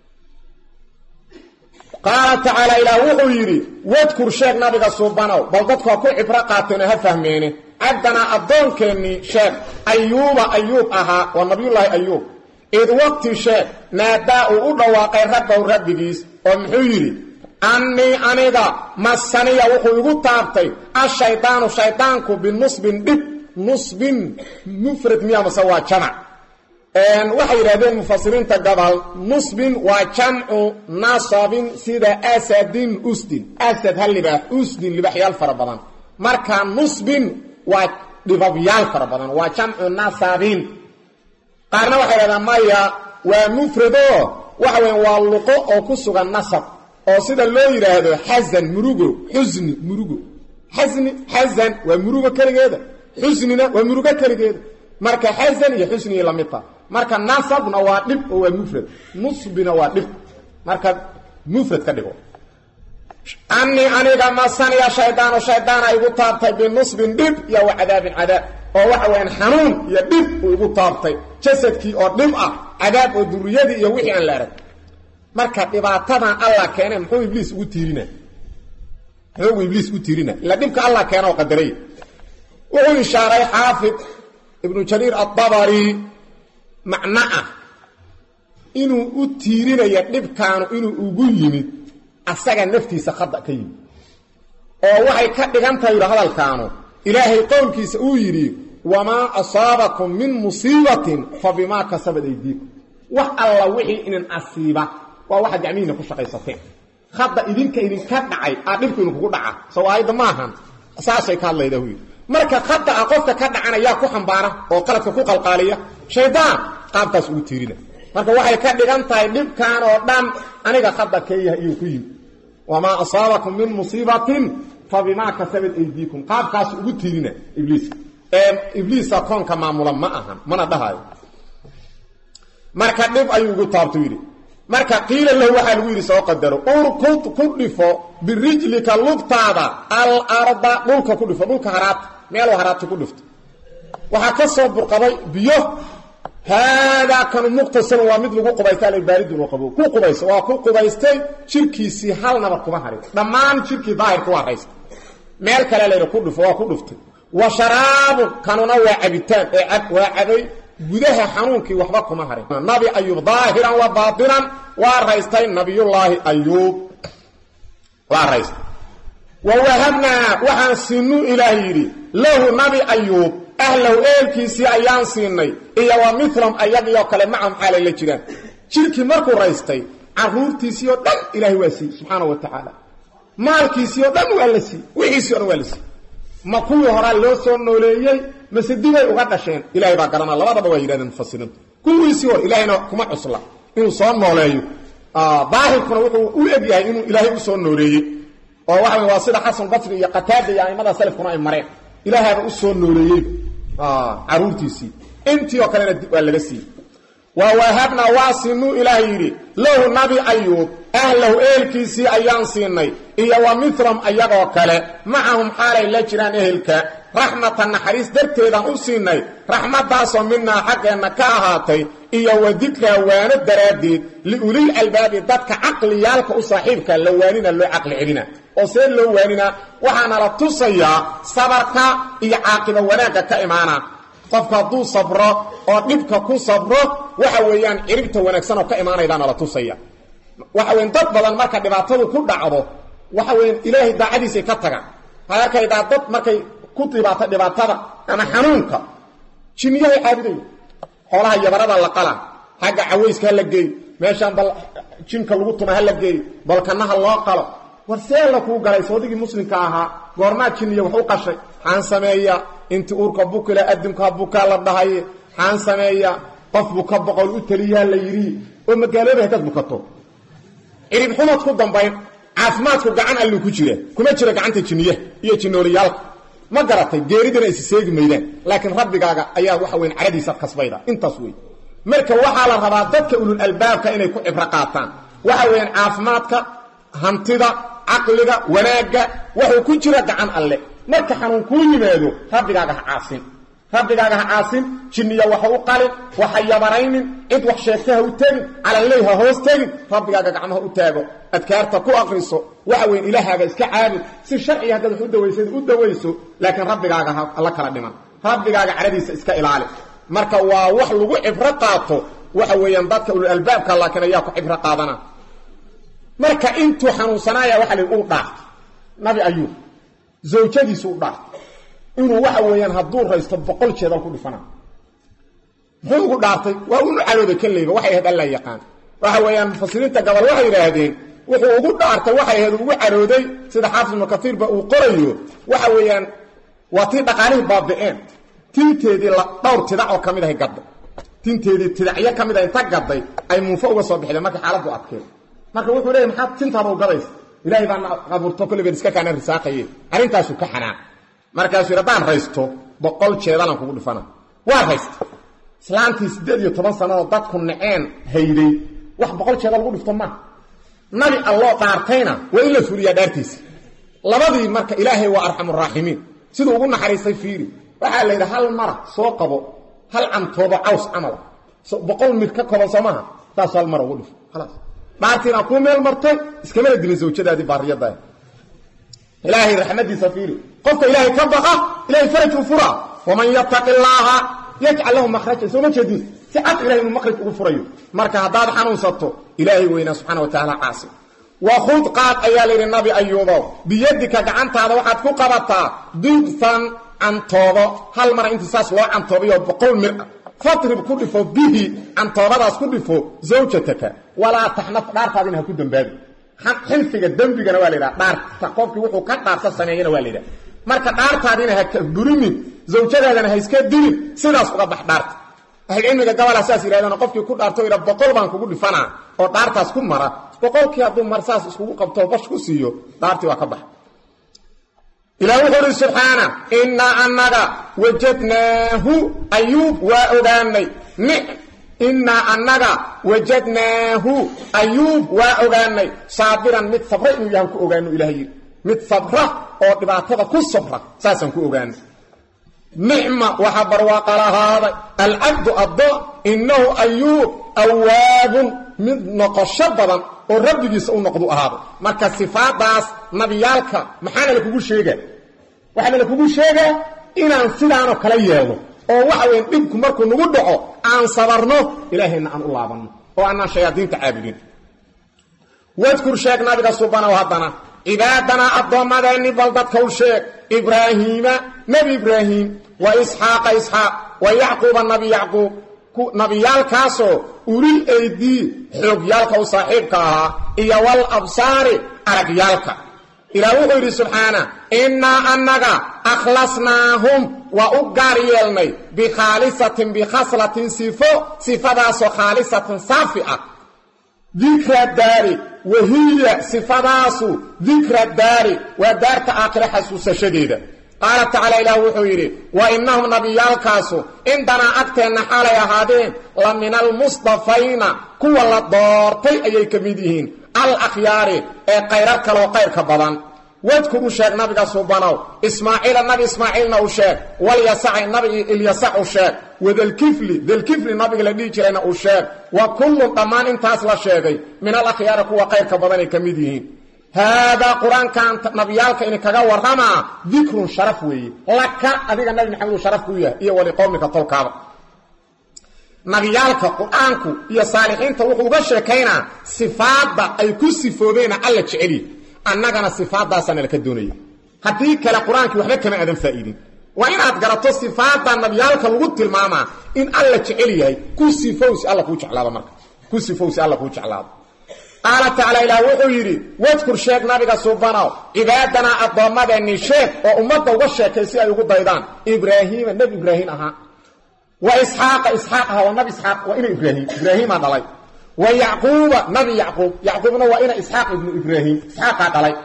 qaala ta'ala ila wuxuu yiri wadkur sheeg nabiga subhanahu bal dadku ku ibra qaateen ha fahmeene adana adoonkeeni sheeg ayuub aha wa nabiyullaahi ayuub id waqti sheeg naadaa u dhawaaqay rabbigiis oo muxuu yiri anni aniga masaniya wuxuu igu taabtay shaytaanku binusbin dib نصب مفرد مياه مسوا جمع وحي رادين مفسرين تقبل نصب وجمع نصب سيدا أسد أسد هل لبا أسد لبحيال فربضان مركا نصب ولبابيال فربضان وجمع نصب قارنا وحي رادين مايا ومفردو وحي واللقاء أو كسوغ النصب أو سيدا اللو يرادو حزن مروغو حزن ومروغو كالي هذا xusnina waa murugo kaligeed marka xasan iyo xusni la midta marka nasabna waa dib oo waa mufrad nusbina waa dib marka mufrad ka dhigo anni aniga ma saniya shaydaana igu taabtay binusbin dib iyo cadaabin cadaab oo waxa weyn xanuun iyo dib uu igu taabtay jasadkii oo dib ah cadaab oo duriyadii iyo wixii aan la arag marka dhibaatadan Allah keenay muxuu ibliis ugu tiirina la dibka Allah keenay oo qadaray wuxuu ishaaray xaafid ibn jarir at-tabari macnaa inuu u tiirinayo dibkaanu inuu ugu yimid asaga naftiisa khada ka yimid oo waxay ka dhigantahay hadalkaanu ilaahay qowlkiisa uu yiri wama asaabakum min musibatin fabima kasabat aydikum wa alla wixii in asiiba waa waxa gacmiina ku shaqaysateen khada idinka dhacay adibku inuu kugu dhaca sawaayada maahan asaasay ka hadlayda uu marka khada qofka ka dhacanaya ku xambaara oo qaladka ku qalqaaliya shaydaan qaabtaas ugu tiirina marka waxay ka dhigan tahay dibkaan oo dhan aniga khada keeyahay iyo ku yimid wama asaabakum min musibatin fabima kasabat aydikum qaabkaas ugu tiirina ibliis koonka maamula ma ahan mana dhahayo marka dib ayuu ugu taabto yiri marka qiila lahu waxa lagu yiri soo qadaro urqud kudifo birijlika lubtaada al arda dhulka kudifo dhulka haraat meel haraat ku dhifto waxa ka soo burqaday biyo hada kan muqtasal waa mid lagu qubaytaa la baaridu loo qabo ku qubayso waa ku qubaystay jirkiisi hal nabar kuma harin dhamaan jirkii daahir ku wareys meel kale leeyo ku dhifo waa ku dhiftay wa sharaab kanuna waa cabitaan waa cabay gudaha xanuunkii waxba kuma harin nabi ayub daahiran wa baatinan waa raystay nabiyullaahi ayub waa raystay wa wahabna waxaan sinu ilaahiri lahu nabi ayub ahlow eelkiisii ayaan siinay iyo wa mithlam ayagiyo kale macam xaalay la jiraan jirkii markuu raystay caruurtiisii oo dhan ilaahay waa siiyey subxaanahu wa tacaala maalkiisii oo dhan waa la siiyey wixiisii oo dhan waa la siiyey ma kuwii horaa loo soo nooleeyey mase dibay uga dhasheen ilaahay baa garanaa labadaba waa yidhahdeen mufassiriintu kuwiisii hor ilaahayna kuma cusla inuu soo nooleeyo daahirkuna wuxuu u egyahay inuu ilaahay u soo nooleeyey oo waxa waa sida xasan basri iyo qataada iyo aimada salafkuna ay mareen ilaahayba u soo nooleeyey caruurtiisii intii oo kalena waa laga siiyey wa wahabna wasinu ilaahiri lahu nabi ayub ahlahu eelkiisii ayaan siinay iyo wa mithram ayagoo kale macahum xaalay la jiraan ehelka raxmatan naxariis darteedaan u siinay raxmadaasoo minaa xaggeena ka ahaatay iyo wa dikra waana daraaddeed liulil albaabi dadka caqliyaalka u saaxiibka la waanina loo caqli celina oo see loo waanina waxaana la tusayaa sabarka iyo caaqiba wanaagga ka imaana qofka hadduu sabro oo dhibka ku sabro waxa weeyaan ciribta wanaagsan oo ka imaanaydaana la tusaya waxa weyn dad badan marka dhibaatadu ku dhacdo waxa weyn ilaahay daacadiisa ka taga halka dad markay ku dhibaatada ama xanuunka jinniyaha caabuday xoolaha yabarada la qala haga caweyska la geey meeshan bal jinka lagu tumaa la geey bal kanaha loo qalo warseel ku galay soodigi muslimka ahaa goorma jinniya wuxuu qashay aan sameeya inta uurka bukila adimka buka la dhahay aan sameeya qof buka boqol u taliya la yiri oo magaalada ka bukato irib xumad ku dambayn caafimaadku gacan allu ku jira kuma jira gacanta jinniya iyo jinnooliyaal ma garatay geeridana is seegi meeyaan laakiin rabbigaaga ayaa waxa weyn caradiisa kasbayda intaas weey marka waxa la rabaa dadka ulul albaabka inay ku cibra qaataan waxa weyn caafimaadka hantida aqliga wanaaga wuxuu ku jira gacan alle marka xanuun ku yimaado rabbigaaga ha caasin jinniya waxa u qalin waxa yabaraynin cid wax sheegtaha u tagin ala leeyahay hoos tagin rabbigaaga gacmaha u taago adkaarta ku aqriso waxa weyn ilaahaaga iska caabud si sharci hadda u dawayso laakiin rabbigaaga alla kala dhiman rabbigaaga caradiisa iska ilaali marka waa wax lagu cibra qaato waxa weeyaan dadka ulul albaabka laakiin ayaa ku cibra qaadana marka intuu xanuunsanaaya waxa la uu dhaaf nabi ayub zawjadiisu u dhaaf inuu waxa weeyaan hadduu raysto 100 jeedal ku dhifana muxuu ugu dhaartay waa uu calooday kaleeyba waxay ahayd alla yaqaan waxa weeyaan mufassiriinta gabal waxay yiraahdeen wuxuu ugu dhaartay waxay ahayd ugu calooday sida xaafid ibn kathir ba uu qorayo waxa weeyaan waati dhaqaalihi baabeen tinteedii la dhowr tidac oo kamid ah gadda tinteedii tidacyo kamid ah inta gadday ay muufa uga soo bixday markii xaaladdu adkeed marka wuxuu leeyahay maxaa tintaada u gadays ilaahay baan abuurto kulligeed iska kaana risaaqayay arintaasu ka xanaa markaasuu yidhahdaan raysto 100 jeedalan kugu dhifana waa raysta islaantii 18 sanado dadku naceen hayday wax 100 jeedal lagu dhifto ma nabi allah dhaartayna waa in la fuliyaa dhaartiisa labadii marka ilaahay waa arxamur raahimiin sidoo ugu naxariistay fiiri waxa la yiraahdaa hal mar soo qabo hal amtooba caws amal 100 mid ka kooban samaha taas hal mar ugu dhif خلاص dhaartina ku meel martay iskama dilin zawjadaadi baariyada ilaahay rahmadiisa fiiri qofka ilaahay ka baqa ilaahay faraju fura waman yattaqillaha yaj'al lahu makhrajan soo ma jeedin si ad ilaahay inuu makhraj ugu furayo marka hadaad xanuunsato ilaahay weyna subhanahu wa ta'ala caasi wa khud qaad ayali nabi ayyuba biyadika gacantaada waxaad ku qabataa dibsan antoobo hal mar inta saas loo antoobiyo 100 mir fatrib ku dhifo bihi antoobadaas ku dhifo zawjataka wala tahnaf dhaartaadina ku dambaadi xilfiga dambigana waa leeyahay dhaarta qofkii wuxuu ka dhaarta sameeyana waa leeyahay marka dhaartaadina ha ka burinin zawjadaadana ha iska dilin sidaas uga bax dhaarta ahilmiga gabadha saas yiraahdana qofkii ku dhaarto ila 100 baan kugu dhifana oo dhaartaas ku mara 100kii haduu marsaas isku qabto bash ku siiyo dhaarti waa ka bax ilaahu qori subhana inna annaka wajadnahu ayyub wa udanay inna annaka wajadnahu ayyub wa udanay sabiran mid sabra inuu yahay ku ogaano ilaahay mid sabra oo dhibaatada ku sabra saasan ku ogaano نعمة وحبر وقال هذا العبد الضاء إنه أيوب أواب من نقشبا والرب يسأل نقضوا هذا مركز صفات داس نبيالك محانا لكبو شيئا وحانا لكبو شيئا إنا انسلانو كليهو ووحوين إبكم مركو نودعو عن صبرنو إلهينا عن الله بنا وأنا شياطين تعابدين واذكر شيخ نبيك سبحانه وهدنا عبادنا الضمدين بلدت كل شيء إبراهيم نبي إبراهيم وإسحاق ويعقوب النبي يعقوب نبي يالكاسو أولي الأيدي حب يالك وصاحبك إيا والأبصار أرق يالك إلى وغير سبحانه إنا أنك أخلصناهم وأقاريلني بخصلة صفة خالصة صافئة ذكر الدار وهي صفات ذكر الدار ودار آخر حسوس شديدة قال تعالى إله وحيري وإنهم نبيالكاسو عندنا أكتنا حالي هذين لمن المصطفين كوى الدارتي أي كميدهين الأخيار قيرك وقيرك بضان واذكروا شيخ نبي سبحانه إسماعيل النبي إسماعيل نوشيخ واليسع النبي اليسع الشيخ وذا الكفل النبي الذي جرينا الشيخ وكل طمان انتاس لشيخي من الأخيار كوى قيرك بضان كميدهين هذا قرآن كان نبيالك إنك ورغما ذكر شرف وي لك أذيك النبي محمد شرف وي إيه ولقومك طلقا نبيالك قرآنك إيه صالحين توقوا بشيكينا صفات أي كسفوذين ألا تشعري أننا صفات دا سنة لك الدنيا هديك لقرآنك وحبك ما أدم فائدين وإن أتقرأت صفات نبيالك الغد الماما إن ألا تشعري كسفوس ألا كوش على مرك كسفوس ألا كوش على قال تعالى إلى وحيري واذكر شيخ نبيك سبحانه عبادنا الضمدين الشيخ وأمته وشيخ كيسي يقول ضيدان إبراهيم النبي إبراهيم وإسحاق والنبي إسحاق وإن إبراهيم هذا لي ويعقوب نبي يعقوب وإن إسحاق ابن إبراهيم إسحاق هذا لي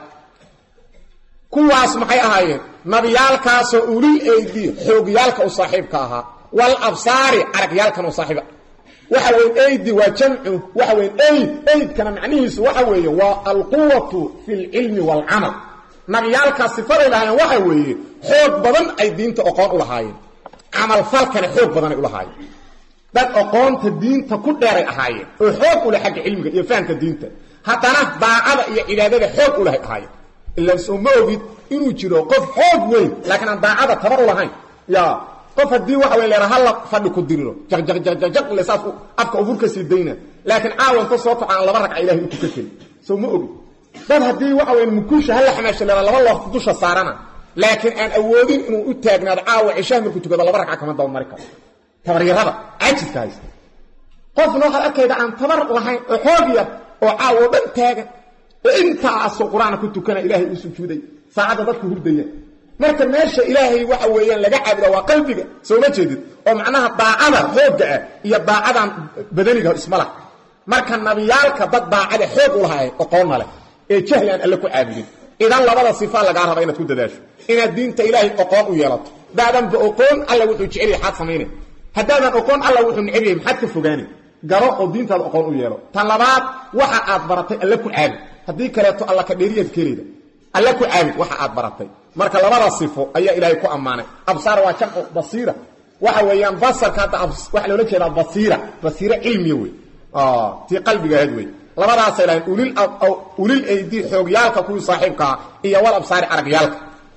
كواس محي أهايين نبيالك سؤولي الأيدي حوقيالك وصاحبك والأبصار عرقيالك وصاحبك وحوين أيدي وجمع وحوين أيد كان معنيه وحوين والقوة في العلم والعمل نبيالك صفر لهاين وحوين حوق بدن أي دين تأقون لهاين عمل فالكن حوق بدن لهاين داد أقون تدين تكون داري أهاين وحوق لحق علمك يفانك الدين حتى نفضاعب إلى ذلك حوق لهاين إلا سموه إنو جيرو قف حوق وين لكن ضاعب تبر لهاين يا قف الدين وحوين لنا هلا فدي كديرو جق جق جق جق لساس ابك افورك سيدينا لكن عاون تصوت عن لبرك الهي انت كفل سو ما اوغي دad hadii waxaween mukush hal xamaasho laba wax dusha saarana laakiin aan awoodin inuu u taagnaado caawa cishaa markuu tukado laba rakac kama daba marka tabaryarada ajidka haysta qofna waxa arkayda aan tabar lahayn oo xoogiya oo caawo dhan taagan inta asoo quraana ku tukana ilaahay u sujuuday saacada dadku hurdaya marka meesha ilaahay waxa weeyaan laga caabudo waa qalbiga soo ma jeedid oo macnaha daacada xoogga ah iyo daacadan badaniga ismala marka nabiyaalka dad daacada xoog u lahaay oo qoon leh ee jahlan alla ku caabudin idan labada sifa laga raba inaad ku dadaasho inaad diinta ilaahay aqoon u yeelato daadan ba aqoon alla wuxuu jecel yahay xad sameeyay hadaadan aqoon alla wuxuu neceb yahay maxad ka fogaani garo oo diintaada aqoon u yeelo tan labaad waxa aad baratay alla ku caabud hadii kaleeto alla ka dheeriyad kaleeda alla ku caabud waxa aad baratay marka labada sifo ayaa ilaahay ku amaanay absaar waa jamcu basiira waxa weeyaan basarka hada waxa loo jeedaa basiira cilmiye wey tii qalbiga aad wey labadaas ilaahay ulil aydi xoogyaalka ku saaxiibka iyo wal absaar aragyaalka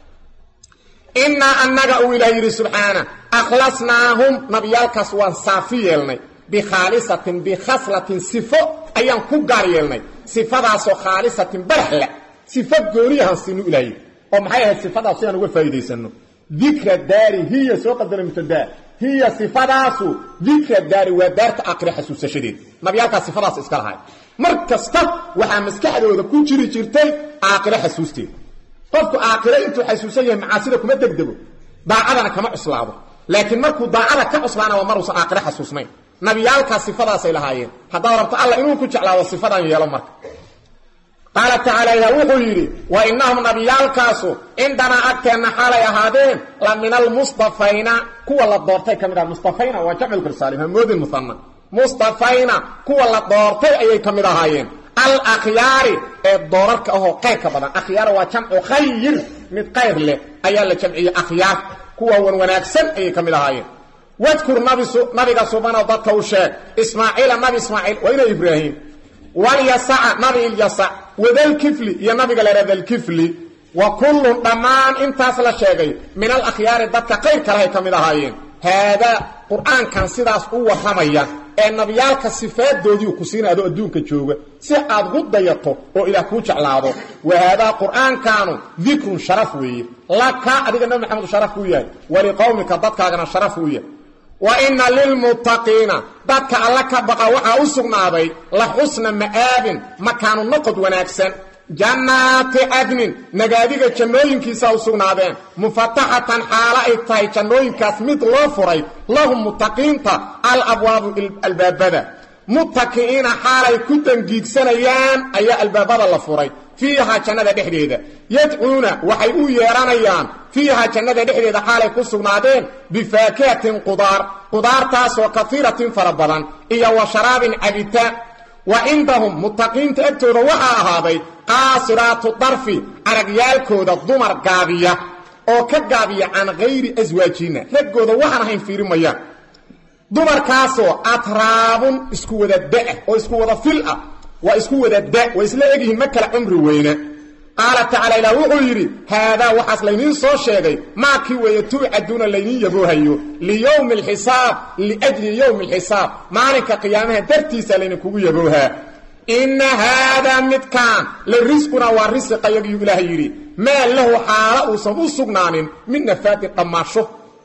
inna annaka ilaahi subhana akhlasnahum nabiyalkas wa safiyelnay bi khalisatin bi khaslatin sifo ayan ku gaar yeelnay sifadaas oo khalisatin barhla sifad gooriyahan sinu ilaahi oo maxay ahayd sifadaas aan uga faa'iideysano dhikra daari hiya soo qadana mutadaa hiya sifadaasu dhikra daari wa daarta aqri xasuusashadeed nabiyalkas sifadaas iska lahayd markasta waxa maskaxdooda ku jiri jirtay aqri xasuusteed qofku aqri intuu xasuusan yahay macaasida kuma degdego daacadana kama cuslaado laakiin markuu daacada ka cuslaana waa maruusa aqri xasuusnay nabiyalka sifadaas ay lahaayeen hadaa rabta alla inuu ku jeclaado sifadan yeelo marka qala ta'ala ya wuxuu wa innahum nabiyalkaasu indana akana xalay ahaadeen la min al mustafayna kuwa la doortay kamida mustafayna waa jamcu kalsaalim hamoodin musanna mustafayna kuwa la doortay ayay kamid ahaayeen al akhyari ee doorarka oo qeybka badan akhyar waa jamcu khayr mid qayr leh ayaa la jamciye akhyar kuwa wanaagsan ayay kamid ahaayeen wadkur nabiga subhanahu wa ta'ala sheeg ismaaciil nabi ismaaciil wa ibrahim wal yasa nabi yasa wadal kifli ya nabiga la radal kifli wa kullu damaan intaas la sheegay min al akhyar dadka qayr kale ay kamid ahaayeen hada qur'aan kan sidaas u waramaya ee nabiyalka sifaaddoodii ku siinaado adduunka jooga si aad gudayato oo ila ku jeclaado wa hada qur'aan kaanu dhikrun sharaf weeye laka adiga nabi maxamed sharaf ku yahay wa liqawmika dadkaagana sharaf u yahay wa inna lil muttaqina dadka alla ka baqa waxa u sugnaaday la husna ma'abin makaanu noqod wanaagsan jannati adnin nagaadiga jannooyinkiisa u sugnaadeen mufattahatan xaala ay tahay jannooyinkaas mid loo furay lahum muttaqiinta al abwaabu al babada muttaqiina xaalay ku dangiigsanayaan ayaa albaabada la furay fiiha jannada dhexdeeda yad'uuna waxay u yeeranayaan fiiha jannada dhexdeeda xaalay ku sugnaadeen bifaakihatin qudaartaas oo kathiratin farabadan iyo wa sharaabin abita wa indahum muttaqiinta agtooda waxa ahaaday qaasiraatu darfi aragyaalkooda dumar gaabiya oo ka gaabiya aan geyri aswaajina ragooda waxaan ahayn fiirimayaan dumarkaasoo atraabun isku wada daa oo isku wada fil ah waa isku wada daa waa isla egyihiin ma kala cumri weyna qaala tacaala ilaa wuxuu yidhi haadaa waxaas layniin soo sheegay maakii weeye tuucaduuna layniin yaboohayo liyowmi alxisaab liajli yowmi alxisaab maalinka qiyaamaha dartiisa laydinkugu yaboohaa inna haadaa midkaan la risquna waa risqa yagiyuu ilaahay yidhi maa lahu xaala uusan u sugnaanin min nafaadin dhammaasho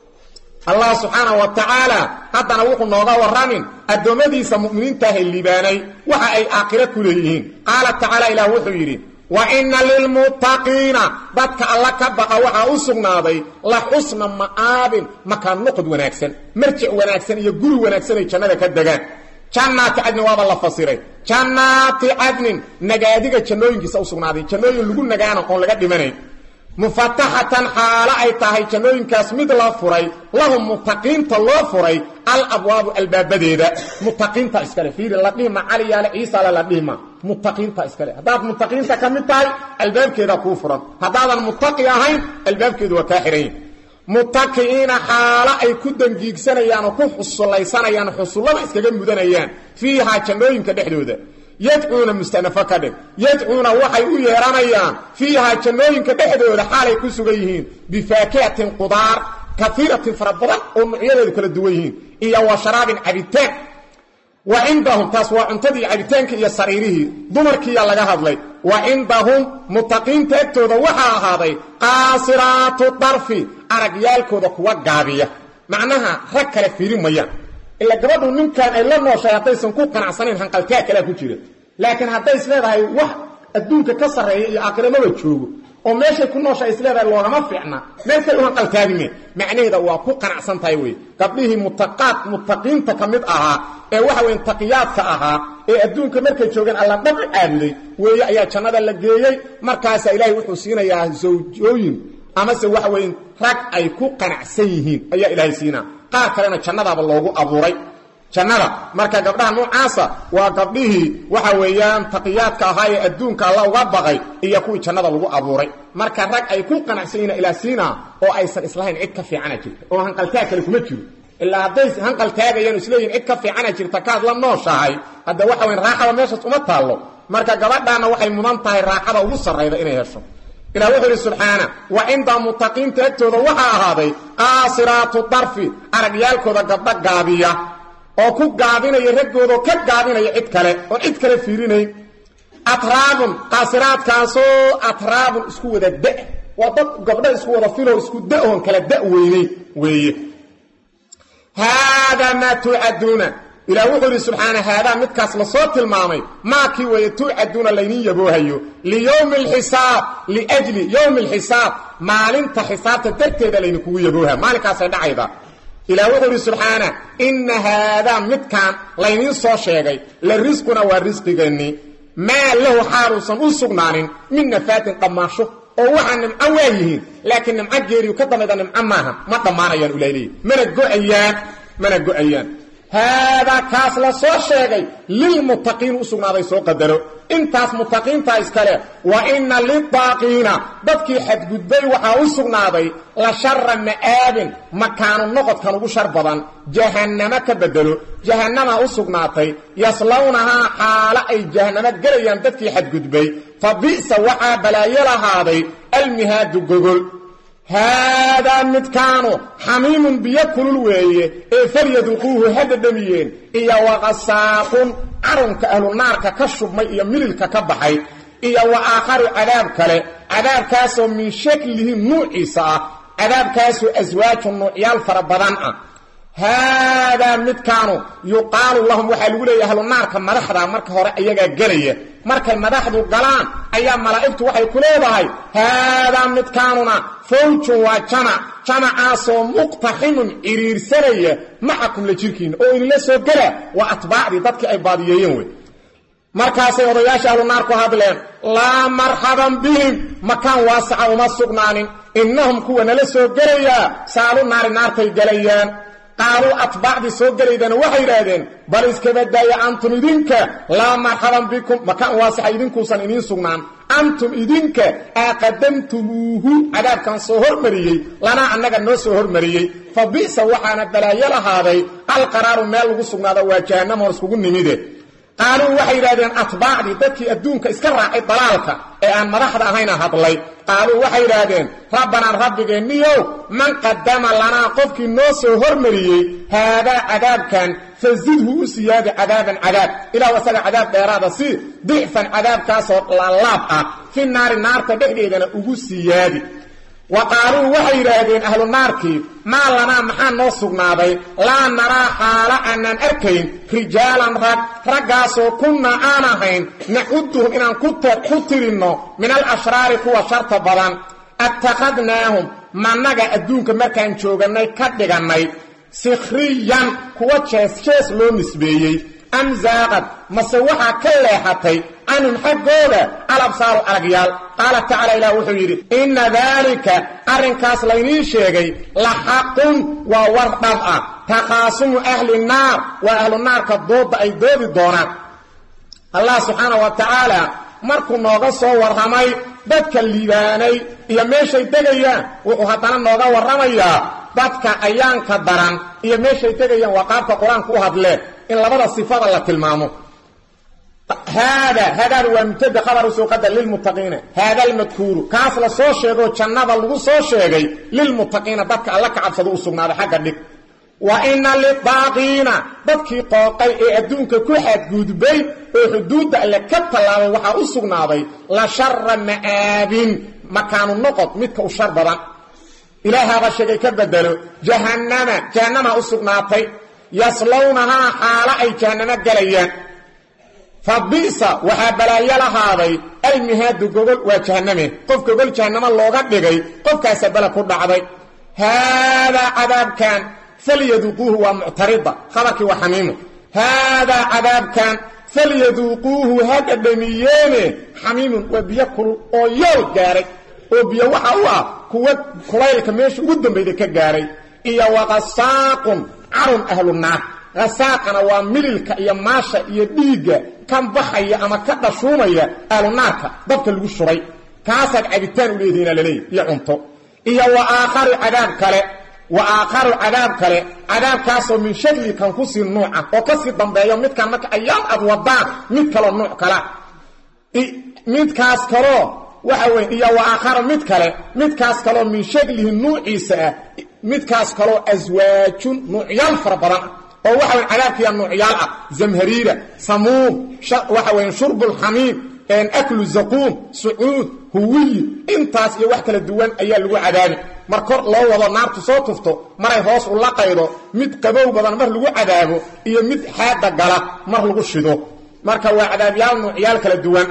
allah subhanahu wa ta'ala hadana wuxuu nooga waramin adoomadiisa mu'miniinta ah liibaanay waxa ay aakhira ku leeyihiin qaala ta'ala ila wuxuu yiri wa inna lil muttaqina dadka alla ka baqa waxa u sugnaaday la husna ma'abin makan noqod wanaagsan marji wanaagsan iyo guri wanaagsan ay jannada ka dagaan jannati adn waa la fasiray jannati adn nagaadiga jannooyinkiisa u sugnaaday jannooyin lagu nagaano oo laga dhimanay mufattahatan xaala ay tahay jannooyinkaas mid la furay lahum muttaqiinta loo furay al abwaab al baabadeeda muttaqiinta iskale fiir la dhima ali ya isa la dhima muttaqiinta iskale hadaad muttaqiinta kamid tahay albaabkeeda ku furan hadaadan muttaqi ahayn albaabkeedu waa ka xiran muttaqiina xaala ay ku dangiigsanayaan oo ku xusulaysanayaan xusulada iskaga mudanayaan fiiha jannooyinka dhexdooda yad'uuna mustanafa ka dhig yad'uuna waxay u yeeranayaan fiiha jannooyinka dhexdooda xaalay ku sugan yihiin bifaakihatin qudaar kathiratin farabadan oo nuucyadeedu kala duwan yihiin iyo wa sharaabin cabitaan wa indahum taswa untadii cabitaanka iyo sariirihii dumarkii laga hadlay wa indahum muttaqiinta agtooda waxa ahaaday qaasiraatu darfi aragyaalkooda kuwa gaabiya macnaha rag kale fiirimayaan ila gabadhu ninkan ay la nooshaaytaysan ku qanacsaneyn hanqaltaa kala ku jira laakiin haday isleedahay wax adduunka ka sareeyo iyo aakhirada joogo oo meesha ku nooshay isleedahay loogama fiicna meesha uu hanqaltaadime macnaheeda waa ku qanacsan tahay way gabdhihii muttaqiinta kamid ahaa ee waxa weyn taqiyaadka ahaa ee adduunka markay joogeen alla dhab caabuday weeye ayaa jannada la geeyey markaas ilaahay wuxuu siinayaa zawjooyin ama se waxa weyn rag ay ku qanacsan yihiin ayaa ilaahay siinaa qaar kalena jannadaaba loogu abuuray jannada marka gabdhaha noocaasa waa gabdhihii waxa weeyaan taqiyaadka ahaa ee adduunka alla uga baqay iyo kuwii jannada lagu abuuray marka rag ay ku qanacsan yihiin ilaa siinaa oo aysan islahayn cid ka fiicana jirta oo hanqaltaag kale kuma jiro ilaa hadday hanqal taagayaan isleeyihin cid ka fiicana jirta kaad la nooshahay hadda waxa weyn raaxada meeshaas uma taallo marka gabadhaana waxay mudan tahay raaxada ugu sarrayda inay hesho إلى وحده سبحانه وعند متقين تأتوذا وحا هذا قاصرات الطرف أرقيالكو ذا قبضة قابية أو كو قابينة يرقوذا كب قابينة يعدكالي وعدكالي فيريني أطراب قاصرات كاسو أطراب اسكو ذا الدأ وضب قبضة اسكو ذا فيلو اسكو دأهم كلا الدأ ويني هذا ما توعدون إلى وحده سبحانه هذا متكاس لصوت المامي ما كي ويتوعدون اللينين يبوهيو ليوم الحساب لأجل يوم الحساب مالين تحساب تتكتد اللينكو يبوها مالكا سيدعيدا إلى وحده سبحانه إن هذا متكان لينين صوشيغي للرزقنا والرزق ما له حارسا أسقنان من نفات قماشو oo waxaan nimco waayihiin laakiin nimco geeriyo ka dambeeda nimco maaha ma dhamaanayaan uleeyay mana go'ayaan هذا كاس لا سو شيغي للمتقين اسغناداي سو قدرو انتاس متقين تا اسكله وان للطاقين ددكي حد غدبي waxa usugnaday la shar ma'ab makan noqod kan ugu shar badan jahannama ka bedelo jahannama usugnaatay yaslawnaha hala ay jahannama galayaan dadkii xad gudbay fa bi'sa waxa balayala haaday almihad gogol هذا متكانو حميم بيكل الويه فليذوقوه هذا دميين إيا وغساق عرنك أهل النار كشب مي مللك كبحي إيا وآخر عذاب كله عذاب كاسو من شكله نوعيسا عذاب كاسو أزواج النوعيال فربضان هذا متكانو يقال لهم وحلولي أهل النار كمدحدا marka hore ayaga galaya markay madaxdu galaan ayaa malaa'iktu waxay ku leedahay hada midkaanuna fawjun wa jama'aasoo muqtahimun iriirsanaya maxakum la jirkiin oo in la soo gala wa atbaacdi dadkii ay baadiyeen way markaasay odayaasha ahlu naar ku hadleen la marhaban bihim makan waasi'a uma sugnaanin innahum kuwa la soo galaya saalu naartay galayaan قالوا أطباع دي سوق ليدان وحي رادين بل اسكبدايا أنتم إذنك لا مرحبا بكم مكان واسع إذنكو سنينين سغنان أنتم إذنك أقدمتموه عذاب كان سوهر مريي لنا أنك نو سوهر مريي فبئس وحانا الدلايا لهذا القرار مالغو سغنان وجهنم ورسكوكو نميده قالوا وحي رادين أطباع دي دكي أدونك اسكرع الضلالك أن مرحبا هينا هطلي قالوا وحي رادين ربنا ربك إنيو من قدم لنا قفك النوس هرمريي هذا عذاب كان فزده سيادة عذابا عذاب إلا وسأل عذاب بإرادة سي ضعفا عذاب كاسر للابعة في النار تدعيدنا أبو سيادة وقالوا وحي رادين أهل النار كيف ما لنا محان نوصقنا بي لا نرى حالا أننا أركين رجالا رقاسوا كنا آنهين نعدهم إنان كترنو من الأشرار كوا شرط بضان اتخذناهم ما نجا أدونك مركان شوغناي كدغناي سخريا كوا تشيس لو نسبيي أم زاغت مسوحا كليحتي أنهم حقوله الأبصار الأرقيال قال تعالى إلى وحيري إن ذلك أرنكاس لينين شيغي لحق وورطبع تقاسم أهل النار وأهل النار كالضوض أي ضوض الدونات الله سبحانه وتعالى markuu nooga soo warramay dadka liibaanay iyo meeshay degayaan wuxuu hadana nooga warramayaa dadka ayaanka daran iyo meeshay degayaan waqaabka quraanka u hadleen in labada sifada la tilmaamo هذا هو مبتدا خبر سوقد للمتقين هذا المذكور كاس لا سو شيغو جنبا لو سو شيغay للمتقين dadka alla ka cabsado u sugnaada xagga dhig وإن للطاغين dadkii qooqay ee adduunka ku xad gudbay oo xuduudda la ka talaabay waxa u sugnaaday la sharra ma'abin makaanu noqod midka u shar badan ilaaha ba sheegay ka bedelo jahannama u sugnaatay yaslawnaha hala ay jahannama galayaan fabisa waxa balaayala haaday almihad gogol wa jahanname qof gogol jahannama looga dhigay qofkaas bala ku dhacday hada adab kan فليذوقوه ومعترضة خبرك وحميمه هذا عذاب كان فليذوقوه هذا دميين حميم وبيكل او يل غاري او بيا waxa u ah kuwa kulaylka meesha ugu dambeeyay ka gaaray iyo waqasaaqun arun ahlun nar qasaaqana waa mililka iyo maasha iyo dhiiga kan baxaya ama ka dhashuumaya ahlun narka dabka lagu shuray kaasad cabitaan u leeyahay leeyahay iyo cunto iyo وآخر عذاب كله عذاب كاسو من شكل كان كسي النوع وكسي الضمبايا مد كان مك أيام أبوضان مد كلا النوع كلا مد كاس كلا وحوين إيا وآخر مد كاس كلا من شكله النوع إيساء مد كاس كلا أزواج نوعيال فربران وحوين عذاب كيا نوعيال زمهريرة سموم وحوين شرب الحميم ان اكل الزقوم سعود هوي انتاس iyo wax kala duwan ayaa lagu cadaabay markor loo wado naartu soo tufto maray hoos u la qaydo mid qabow badan mar lagu cadaabo iyo mid xaada gala mar lagu shido marka waa cadaabiyaal noocyal kala duwan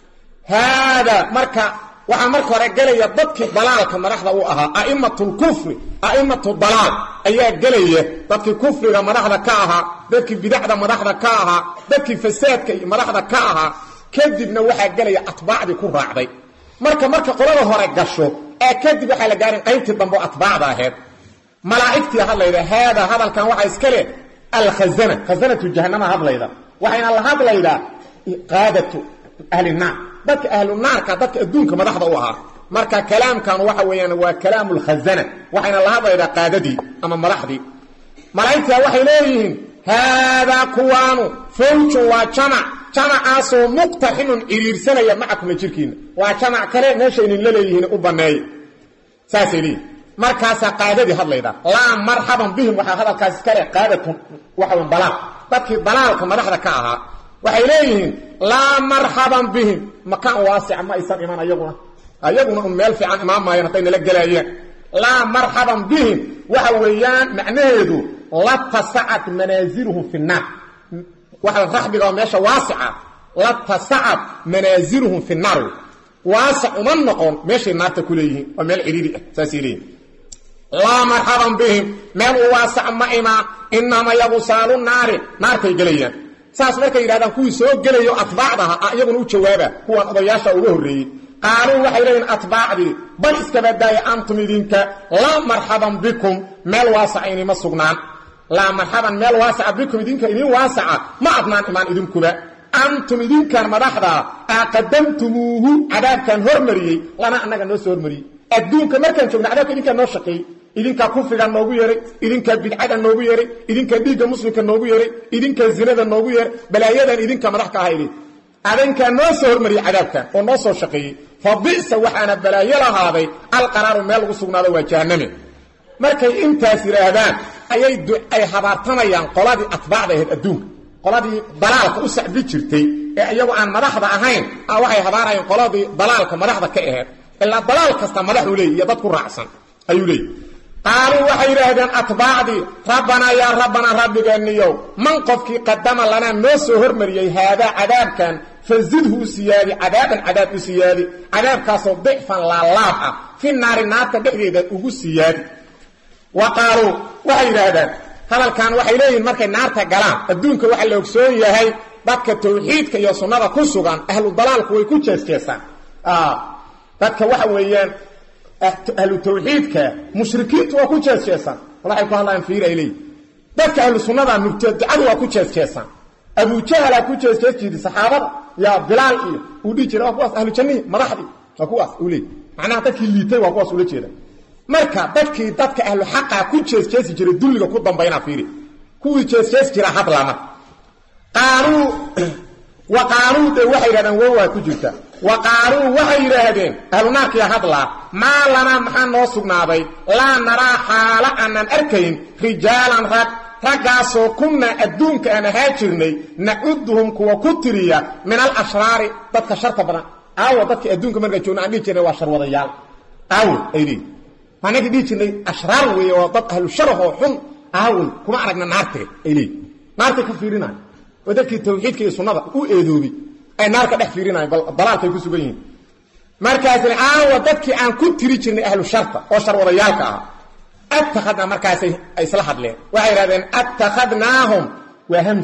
hada marka waxa marka hore galaya dadkii dalaalka madaxda u ahaa a'immatul kufri a'immatul dalal ayaa galaya dadkii kufriga madaxda ka ahaa dadkii bidacda madaxda ka ahaa dadkii fasaadka madaxda ka ahaa kadibna waxa galaya atbaacdi ku raacday marka qolada hore gasho ee kadib waxa la gaarin qaybtii dambe atbaacda aheed malaa'iktii hadlayda hadalkan waxa iska leh khazanatu jahannama hadlayda waxayna la hadlayda qaadatu ahli naar dadka ahli naarka dadka adduunka madaxda u ahaa marka kalaamkan waxa weeyaan waa kalaamul khazana waxayna la hadlayda qaadadii ama madaxdii malaa'iktii waxay leeyihiin hada kuwaanu fawju wa jamacaaso muqtahinun iriirsanaya macakum jirkiina waa jamac kale meeshaynin la leeyihiin u baneey saasili markaas qaadadii hadlayda la marhaban bihim waxa hadalkaas kale qaadatun waxa balaa dadkii balaalka madaxda ka ahaa waxay leeyihiin la marhaban bihim makan waasic ma isan iman ayaguna meel fiican imaamaayna tayna la galaayeen la marhaban bihim waxa weeyaan macnaheedu la tas'at manaziruhum fi an-nar waxa raxbiga meesha waasica la tas'at manaziruhum fi an-nar waasic man noqon meesha naarta kuleeyihiin oo meel ciriiri ah saasiiliin la marhaban bihim man waasic ma ima inma yabsalu an-nar naartay galayaan saas markay yiraahdaan kuwii soo galayo atbaacdaha ayaguna u jawaaba kuwan odayaasha ugu horeeyay قالوا وحيلين أتباعدي بل اسكبداي أنتم إذنك لا مرحبا بكم مال واسعين ما سقنان لا مرحبا مال واسع بكم إذنك إذن واسع ما أضنان إمان إذنك أنتم إذنك المدحضة أقدمتموه عذاب كان هرمري لنا أنك نوس هرمري أدونك مركن شوكنا عذاب إذنك نوشقي إذنك كفر النوبو يري إذنك بدعة النوبو يري إذنك ديق مسلم النوبو يري إذنك الزناد النوبو يري بلا يدا إذنك مدحك هايلي أذنك نوس هرمري عذابك ونوس شقي فبئس وحنا بلايا هذا القرار ميل وسغناده waa jahannam markay intaas yiraahdaan ay habartanayaan qoladii atbaacda adduunka qoladii dalaalka u sacbi jirtay ee ayagu aan madaxda ahayn waxay habarayaan qoladii dalaalka madaxda ka ahayd illa dalaal kasta madaxu leeyahay dad ku raacsan ayuu leeyahay qaalu waxay yiraahdaan atbaacdi rabbana ya rabbana rabbiganiyo man qofki qadama lana noo soo hormariyay hada cadaabkan فزده سيادي عذاب سيادي عذاب كاسو ضعفا لا لاحة في النار تدحيدا ugu سيادي وقالوا وحيرادا هل كان وحيلين markay naarta galaan adduunka waxa la ogsoon yahay dadka tawxiidka iyo sunnada ku sugan ahlu dalaalku way ku jeesjeesaan dadka waxa weeyaan ahlu tawxiidka mushrikiintu waa ku jeesjeesaan waxay ku hadlaan fiireeyay dadka ahlu sunnada mubtadi'adu waa ku jeesjeesaan abu jahl ku jeesjeesay saxaabada يا بلال إيه ودي جرا وقاس أهل الجنة مرحبا وقاس أولي معناها تكي الليتين وقاس أولي جرا مركا تكي أهل حقا كل جيس جرا دولي كود ضمبينا فيري كل جيس جرا حق لنا وقالوا ده وحيرانا وهو كجلتا وقالوا وحيرانا أهل ناك يا حضلا ما لنا محان نوصقنا بي لا نرى حالا أننا أركين رجالا رجاسو كنا أدونك أنا هاجرني نعدهم كوا كتريا من الأشرار تدك شرط بنا تدك أدونك مرقا جونا عندي جينا واشر وضيال أيدي فانك دي جينا أشرار ويوضب أهل الشرح وحن كما عرقنا نارتك أيدي نارتك كفيرنا وذلك التوحيد كي يصنع إيدوبي أي نارك دحفيرنا الضلال كي كسوبين مركز تدك أن كتري جينا أهل الشرطة واشر وضيالك اتخذنا مركز اصلاح له وغيرهم اتخذناهم وهمس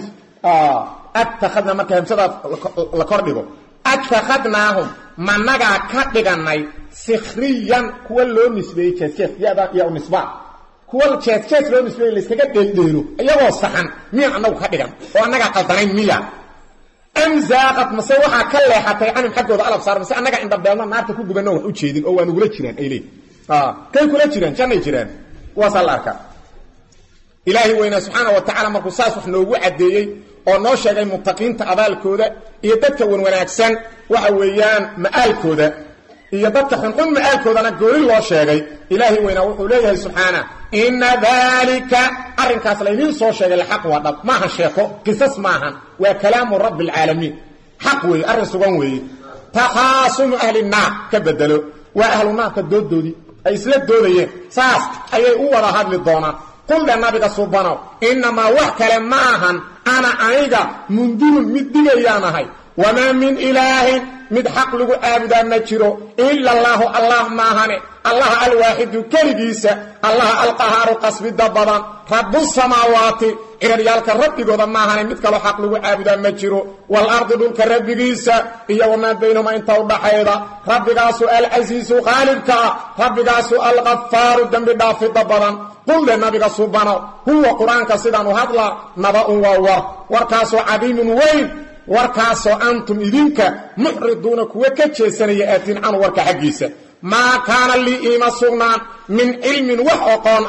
attakhadna marka hamsada la kordhigo attakhadnaahum managa ka dhiganay sikhriyan kuwa loo nisbeeyay jeesjeesyada iyo nisbaa kuwa jeesjees loo nisbeeyay iskaga dheeldheelo iyagoo saxan miya anagu ka dhigan oo anaga qaldanayn miya amzaaqat mase waxa ka leexatay anum xaqooda alab saar mase anaga inda beelna naarta ku gubano wax u jeedin oo waan ugu la jiraan ay leey kay kula jiraan jannay jiraan wasal arka ilaahi weyna subhanahu wa ta'ala markuu saas wax noogu cadeeyay oo noo sheegay muttaqiinta abaalkooda iyo dadka wanaagsan waxa weeyaan maalkooda iyo dadka xunxun maalkoodana goori loo sheegay ilaahi weyna wuxuu leeyahay subhanahu inna dhalika arrinkaas la idin soo sheegay la xaq wada ma ha sheeko qisas maahan wa kalaamu rabbil alamin xaq way arrin sugan way takhasum ahli an-nar ka bedelo wa ahli an-nar ka doododi ay isla doodayeen saas ayay u wada hadli doonaan qul nabiga subhanahu inma wahkala maahan ana aniga mundurun middigayaanahay wama min ilahin mid xaq lagu aabuda ma jiro illa allah maahane allah al-wahid kaligiisa allah al-qahhar qasbida badan rabbus samawati iriyalka rabbigooda maahane mid kale xaq lagu aabuda ma jiro wal ardi dhulka rabbigiisa iyo wama baynahuma inta u dhaxayda rabbigaasu al-azizu qalibka rabbigaasu al-ghaffar dambi dhaafida badan قل النبي سبحانه هو قرآن كسيدان وهدلا نبأ وركاسو عظيم وين وركاسو أنتم إذنك محردون كوكتش سنيئاتين عن ورك حقيسة ما كان لي إيما سغنان من علم وحقان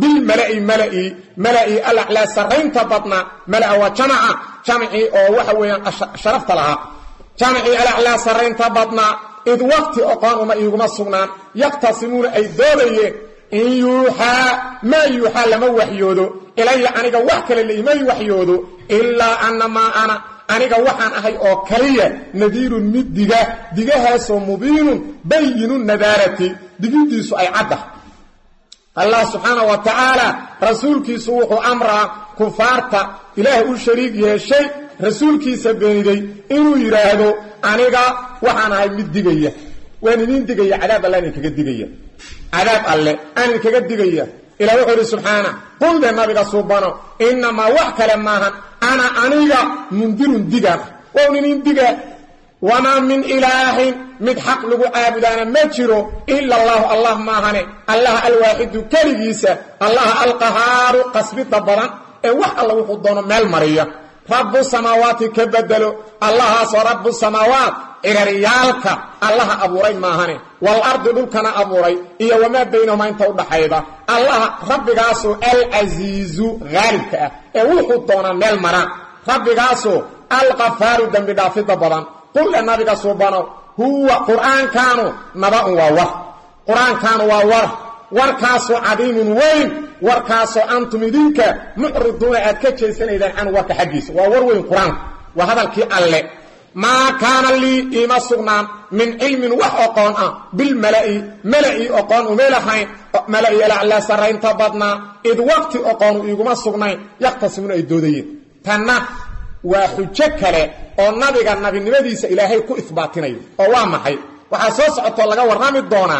بالملئي الأعلى سرين تبطنا ملأ وجمع جمعي أو وحوين شرفت لها جمعي الأعلى سرين تبطنا إذ وقت أقان وما إيما سغنان يقتصمون أي دولي إن يوحى ما يوحى لما وحيوده إلي أنك وحكا للي ما يوحيوده إلا أنما أنك وحان أهي أو كلية نذير مدقة دقها سو مبين بين النذارة دقين سو أي عده الله سبحانه وتعالى رسولك سوح أمر كفارتا إله الشريك يا شيء رسولك سبيني إنو يراهدو أنك وحان أهي مدقية وأنين دقية عذاب الله أنك دقية عذاب الله أنا كجدية إلى وحده سبحانه قل للنبي سبحانه إنما وحك لما أنا أنيجا منذر دجا ومن دجا وما من إله مدحق له عابدان مجرو إلا الله ما هني الله الواحد كريسة الله القهار قصب الضبران وح الله وحضنا مال مريا رب السماوات كبدلوا الله رب السماوات إلى ريالك الله أبوري ماهني والأرض دولكنا أبوري إيا وما بينهما انت ودحيدا الله رب قاسو العزيز غالبك وحو دونا ميل مرا رب قاسو الغفار دم بدافد بلان قل للنبي سبحانه هو قرآن كانوا نبأ ووه قرآن كانوا ووه وركاسو عظيم وين وركاسو أنتم دينك معرضون أتكتشيسين إذن عن ورك حقيس ووروين قرآن وهذا الكي الله ما كان لي إيما سغنان من علم وحقان بالملئي أقان وملحين ملئي الأعلى سرين تبضنا إذ وقت أقان إيقما سغنين يقتصمون الدودين تنا وحجك له النبي نبديس إلهي كو إثباتنين ووامحي وحسوس عطلق ورامي الدونا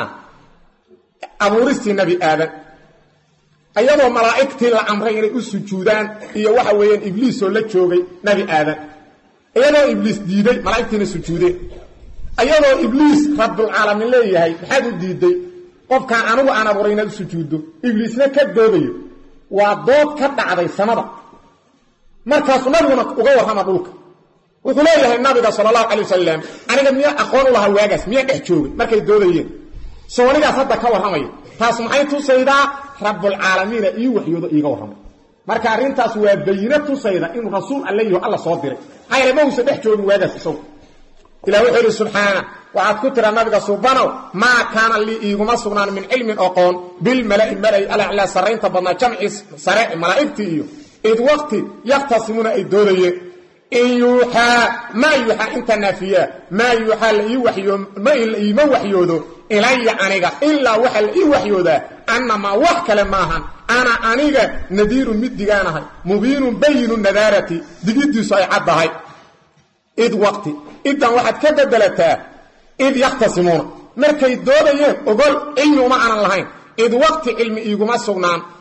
أمورستي النبي آدم أيضا ملائكتي الأمرين السجودان إيا وحوين إبليس ولتشوغي نبي آدم أيضا إبليس ديدي ملائكتين سجودي أيضا إبليس رب العالمين ليهي بحاجة ديدي قف كان أنا برينا السجود إبليسنا كدودي وضوط كدع عدي السماء مركز نبونا أغور هما دولك وقال ليه النبي صلى الله عليه وسلم أنا لم يأخون الله واجس مية كحجوي مركز دودي سوانيك أصدق كور همي تاسمحيتو سيدا رب العالمين إيوحيوضو إيغور همي marka arintaas waa bayinatu sayda in rasuul alayhi alla soo diray hayre ma uu sadex joog waagaas soo ilaahu xiri subhana wa aad ku tira nabiga subhanahu ma kana li iguma sugnaan min ilmin aqoon bil mala'i ala saraynta badna jamci sare malaa'ikti iyo id waqti yaqtasimuna ay doorayeen in yuha ma yuha inta nafiya ma yuha li wahyu ma wahyoodo ilayya aniga illa wahal i wahyooda anma wax kale maahan أنا أنيجا نذير مدجانها مبين بين النذارة دقيقة صاي عدها إذ وقتي إذا واحد كذا دلتا إذ يختصمون مركي الدولة وقال إنه ما أنا لهين إذ وقت علم إيجو ما سجنان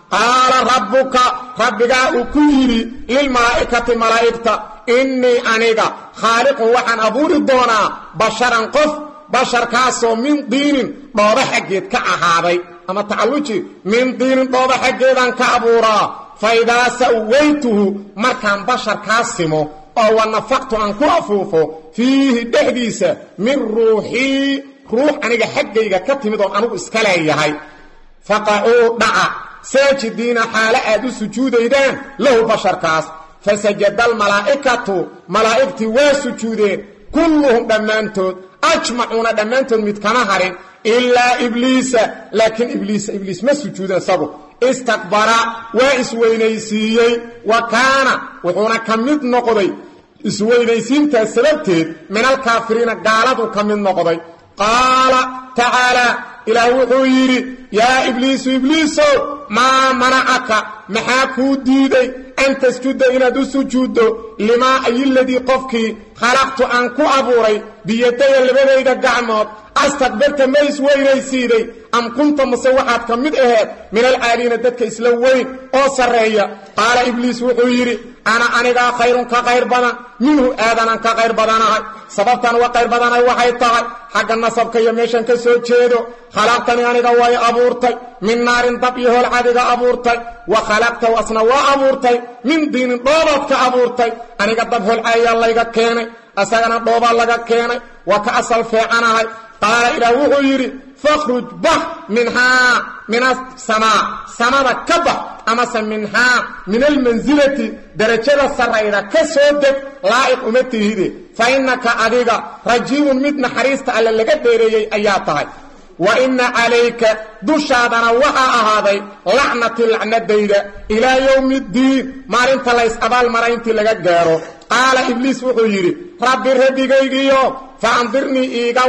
qaala rabbuka rabbigaa uu ku yidhi lilmalaa'ikati malaa'igta innii aniga khaaliqun waxaan abuuri doonaa basharan qof basharkaasoo min diinin dhooba xaggeed ka ahaaday ama tacalluji min diinin dhooba xaggeedaan ka abuuraa fa idaa sawaytuhu markaan basharkaa simo oo wa nafaqtu aan ku afuufo fiihi dhexdiisa min ruuxii ruux aniga xaggayga ka timid oon anugu iska leeyahay faqacuu dhaca saajidiina xaalo aad u sujuudaydaan lahu basharkaas fasajada almalaa'ikatu malaa'igtii waa sujuudeen kulluhum dhammaantood ajmacuuna dhammaantood mid kama harin ilaa ibliisa laakiin ibliis ma sujuudin isagu istakbara waa isweynaysiiyey wa kaana wuxuuna ka mid noqday isweynaysiintaas sababteed min alkaafiriina gaaladuu ka mid noqday qaala tacaalaa ilaah wuxuu yidhi yaa ibliisu ibliisow maa manacaka maxaa kuu diiday an tasjuda inaad u sujuuddo limaa ayiladii qofkii khalaqtu aan ku abuuray biyadaya labadayda gacmood astakbarta ma isweynaysiiday am kunta mase waxaad ka mid aheed min alcaaliina dadka isla weyn oo sarreeya qaala ibliis wuxuu yidhi ana anigaa khayrun ka qayr badan minhu aadanan ka qayr badanahay sababtan uga qayr badanahay waxay tahay xagga nasabka iyo meeshan ka soo jeedo khalaqtani aniga way abuurtay min naarin dab iyo holcadiga abuurtay wa khalaqtahu asna waa abuurtay min diinin dhoobaad ka abuurtay aniga dab holcayaa layga keenay asagana dhoobaa laga keenay waa ka asal feecanahay qaala ilaah wuxuu yidhi fakhruj bax minhaa min asamaa samada ka bax amase minhaa min almansilati darajada sarrayda ka soo deg laa'iq uma tihide fa innaka adiga rajiimun mid naxariista alle laga dheereeyey ayaa tahay wa inna calayka dushaadana waxaa ahaaday lacnati lacnadayda ilaa yowmi ddiin maalinta lays abaalmarayntii laga gaaro qaala ibliis wuxuu yidhi rabbi rabbigaygiyo faandirnii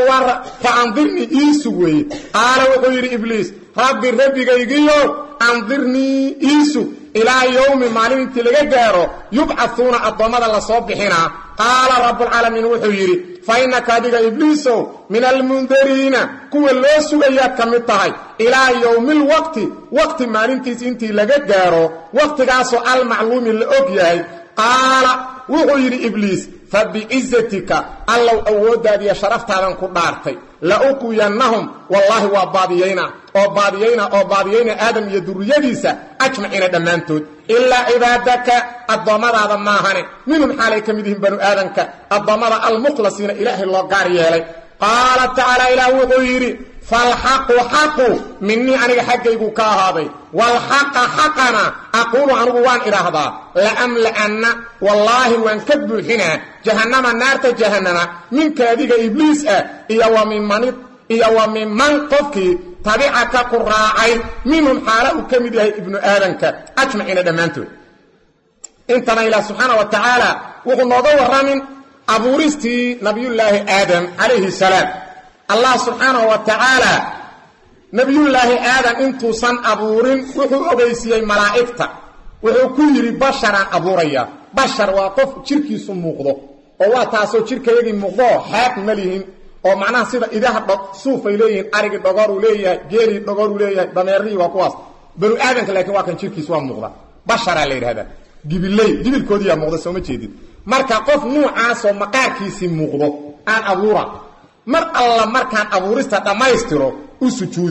iisug weeye qaala wuxuu yidhi ibliis rabbi rabbigaygiyo andirnii iisug ilaa yowmi maalintii laga gaaro yubcauuna addoommada lasoo bixinaa qaala rabbulcaalamiin wuxuu yidhi fa innaka adiga ibliisow min almundariina kuwa loo sugayaad ka mid tahay ilaa yowmiilwaqti waqti maalintiis intii laga gaaro waqtigaasoo almacluumi la og yahay qaala wuxuu yidhi ibliis fa bicizatika allow awooddaadiiyo sharaftaadan ku dhaartay la uqwiyannahum wallaahi waa baadiyayna aadam iyo durriyadiisa ajmaciina dhammaantood ilaa cibaadaka addoommadaada maahane minhum xaalay ka mid yihiin banu aadanka addoommada almukhlasiina ilaahay loo gaar yeelay qaala tacaala ilaah wuxuu yidhi falxaqu xaqu minii aniga xaggayguu ka ahaaday walxaqa xaqana aquulu anigu waan idhaahdaa la'amla'anna wallaahi waan ka buuxinaa jahannama naarta jahannama minka adiga ibliis ah iyo wa minman qofkii tabicaka ku raacay minhum xaala uu ka mid yahay ibnu aadanka ajmaciina dhammaantood intana ilaah subxaana wa tacaala wuxuu nooga warramin abuuristii nabiyullaahi aadam calayhi salaam allah subxaanahu wa tacaala nebiyullaahi aadam intuusan abuurin wuxuu ogeysiiyey malaa'igta wuxuu ku yidhi basharaan abuurayaa bashar waa qof jirkiisu muuqdo oo waa taasoo jirkayagii muuqdoo xaaq ma lihin oo macnaha sida idaha suufay leeyihiin arigii dhogoruu leeyahay geelii dhogoruu leeyahay dameerihii waa kuwaas banu aadanka laakiin waa kan jirkiisu waa muuqda basharaa la yidhahdaa gibilkoodiiyaa muuqda sooma jeedid marka qof nuucaasoo maqaarkiisii muuqdo aan abuura mar alla markaan abuurista dhammaystiro u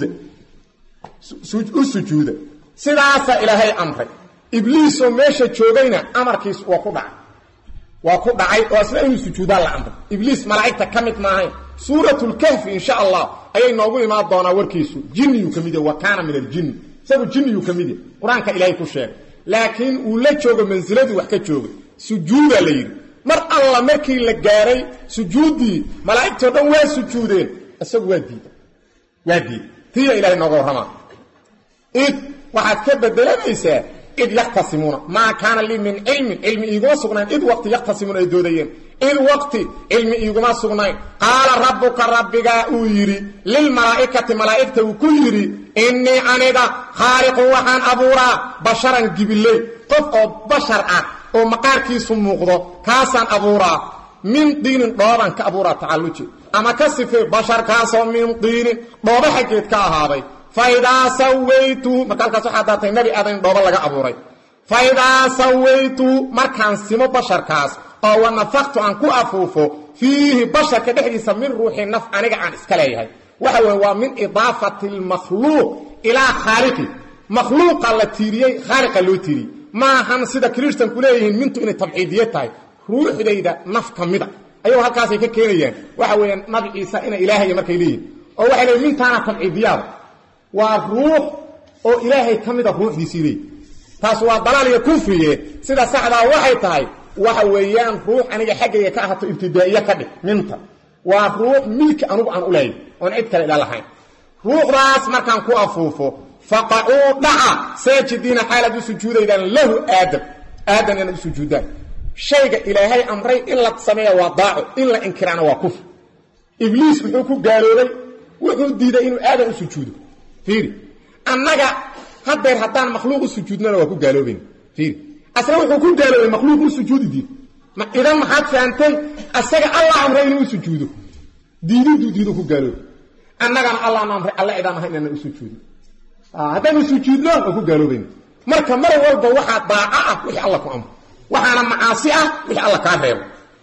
sujuuda sidaasaa ilaahay amray ibliisoo meesha joogayna amarkiis waa ku dhacay oo isna inuu sujuudaa la amray ibliis malaa'igta ka mid maahayn suuratulkahfi insha allah ayay noogu imaan doonaa warkiisu jinniyuu ka mid yahay wa kaana min aljinni isagu jinniyuu ka mid yahay qur-aanka ilaahay ku sheegay laakiin uu la joogo mansiladii wax ka joogay sujuudaa la yidhi mar alla markii la gaaray sujuuddii malaa'igtoo dhan waa sujuudeen isagu waa diiday tiya ilaahay nooga warramaa id waxaad ka bedelanaysaa id yakhtasimuuna maa kaana lii min cilmi iiguma sugnayn id waqti yakhtasimuuna ay doodayeen id waqti cilmi iiguma sugnayn qaala rabbuka rabbigaa uu yidhi lilmalaa'ikati malaa'igta uu ku yidhi innii aniga khaaliqun waxaan abuuraa basharan gibiley qof oo bashar ah oo maqaarkiisu muuqdo kaasaan abuuraa min diinin dhooban ka abuuraa tacalluji ama ka sifee basharkaasoo min diinin dhooba xaggeed ka ahaaday فإذا سويته مركان صحاتين نبي آدم دوبا لغا أبوري فإذا سويته مركان سمو بشر كاس أو نفخت عن كو أفوفو فيه بشر كدحديث من روح النفع عنك عن إسكاليه وهو من إضافة المخلوق إلى خالقه مخلوق التيري خالق اللوتيري ما هم سيدا كريستان كليه منتو إن تبعيديتها روح ليدا نفق مدى أيها هالكاسي كيكينيين وهو نبي عيسى إن إلهي مركيليه أو وحي من تانا تبعيديات والروح أو إلهي كمدى روح دي سيري تاسوا ضلال يكفريه سيدا سعدا وحي تاي وحويان روح أنا حاجة كأهت ابتدائية كده منتا وروح ملك أنو عن أولي ونعيد إلى الله روح راس مركان كو أفوفو فقعوا دعا ساجدين حالة سجودا إذا له آدم ينبي سجودا شيء إلهي أمري إلا تسمية وضاعه إلا إنكرانا وكفر إبليس بحوكو قالوا لي وحو ديدا إنو آدم سجوده فيري أنك هدير هدان مخلوق سجودنا وكو قالوا بين فيري أسرع وحو قالوا لي مخلوق سجود دي إذا ما حد فانتين أسرع الله أمري إنو سجوده ديدو كو قالوا أنك الله أمري الله إذا ما هينا إنو سجوده هذا سجود له أكو قالوا بين مركب مرة والبا واحد ضاعة وحي الله كأمر وحنا معاصية وحي الله كافر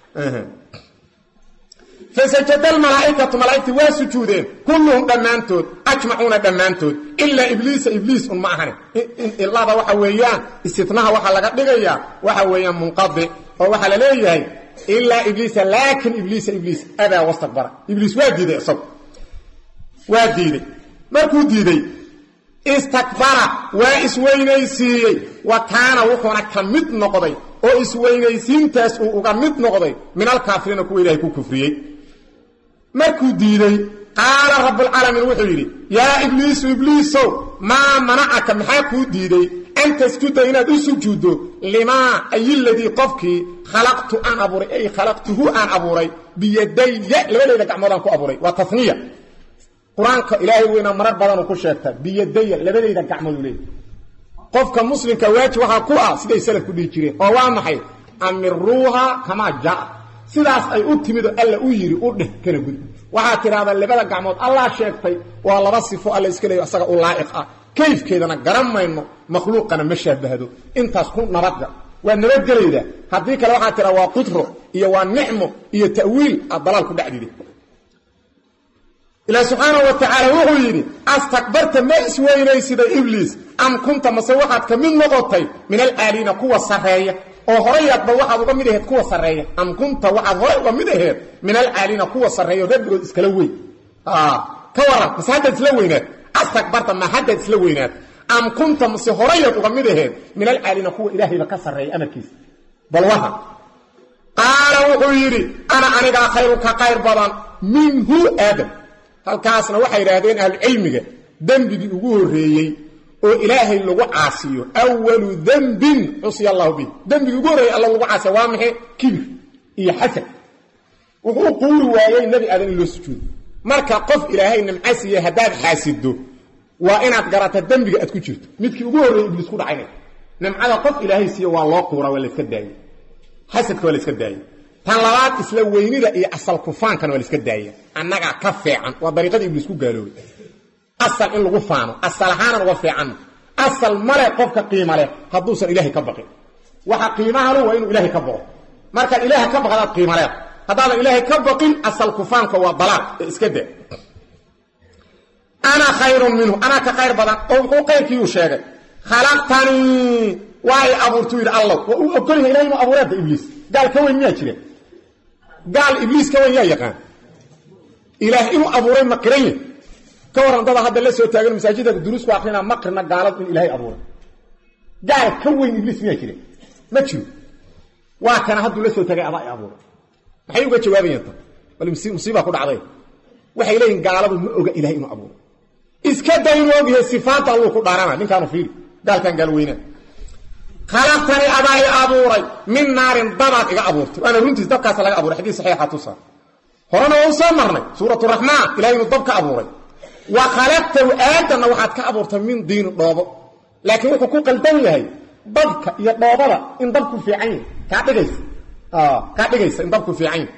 فسجد الملائكة ملائكة وسجودين كلهم دمانتود أجمعون دمانتود إلا إبليس معهن إلا هذا وحويان استثناء وحلقات لغاية وحويان منقضي ووحل ليه إلا إبليس لكن إبليس أبا واستكبر إبليس وادي أصب وادي مركو ديدي استكبر وإسوينيسي وكان وحونا كمد نقضي وإسوينيسين تاسو وكمد نقضي من الكافرين كو إلهي كو كفريي مركو ديدي قال رب العالمين وحيري يا إبليس ما منعك محاكو ديدي أن تسجد هنا دي سجود لما أي الذي قفك خلقت أن أبوري أي خلقته أن أبوري بيدي لولا إذا كعمدان كو أبوري وتثنية قرآنك إلهي وينا مرات بدن وكل شيء بيدي لبدا إذا كعملوا ليه قفك مسلم كواجه وحكوها سيدي سلك كل يجري أو محي أمروها كما جاء سيداس أي أتمد ألا أيري أرده كنا قد وحاكر هذا لبدا كعمل الله شاكتي والله بصفه ألا إسكالي وأساق اللائق كيف كذا نقرم ما إنه مخلوقنا مشاه بهدو انت سكون نرجع ونرد ليه هديك لو حاكر وقطره إيا والنعمه إيا تأويل الضلال كل عديد إلى سبحانه وتعالى وغيري استكبرت ما اسويني سيدا إبليس أم كنت مسوحات كمن نغطي من الآلين قوة سرية وهريات بوحد ومدهت قوة سرية أم كنت وحد هريات ومدهت من الآلين قوة سرية ربك اسكلوي كورا بس هذا تسلوينات استكبرت ما حد تسلوينات أم كنت مسوحات ومدهت من الآلين قوة إلهي لك سرية أمكيس بل قال وغيري أنا خيرك خير بضان منه آدم halkaasna waxay yiraahdeen ahli cilmiga dambiga ugu horeeyay oo ilaahay lagu caasiyo awwalu dhanbin usiya allah bi dambiga ugu horeeyay allah lagu caasiyo waa maxay kibir iyo xasad wuxuu qoori waayay nabi aadan loo sujuud marka qof ilaahay nimcaasiyo hadaad xaasido waa inaad garato dambiga aad ku jirto midkii ugu horeeyay iblis ku dhacay nimcada qof ilaahay siiyo waa loo qoora wala iska daayay xasadka wala iska daayay tan labaad isla weynida iyo asal kufaankan wala iska daayay annaga ka fiican waa dariiqada iblis ku gaaloobay asal in lagu faano asal ahaan waa fiican asal male qofka qiimo leh haduusan ilaahay ka baqin waxa qiimaha loo waa inuu ilaahay ka baqo marka ilaahay ka baqada qiimo leh hadaba ilaahay ka baqin asal kufaanka waa dalaal iska daa ana khayrun minhu ana ka khayr badan oo wuxuu qayrkii u sheegay khalaqtani wa aburtu ila allah wa ukul ilaahay ma aburada iblis gal ka weyn ma jire gal iblis ka weyn yaa yaqaan إله إنه أبوري مقرين كورن ضد هذا اللي سوى تاجر مساجد الدروس وأخينا مقرنا قالت من إلهي أبوري قال كوين إبليس مية كده ما تشوف وكان هذا اللي سوى تاجر أضاء أبوري حيوقع جوابي أنت ولا مصيبة كل عظيم وحيلين قالوا من إلهي إنه أبوري إذ كده يروج الصفات الله كل عرامة من كانوا فيه قال كان قالوا وينه خلقتني أباي أبوري من نار ضبط إلى أبورتي وأنا رنتي تبقى سلك أبوري حديث صحيح تصل هرنا وصمرنا سورة الرحمن إلهي نضبك أبوري وخلقته آدم وحد كأبورت من دين الضابط لكن وكو قلبان لهي ضبك يضابط إن ضبك في عين كعبجيس إن ضبك في عين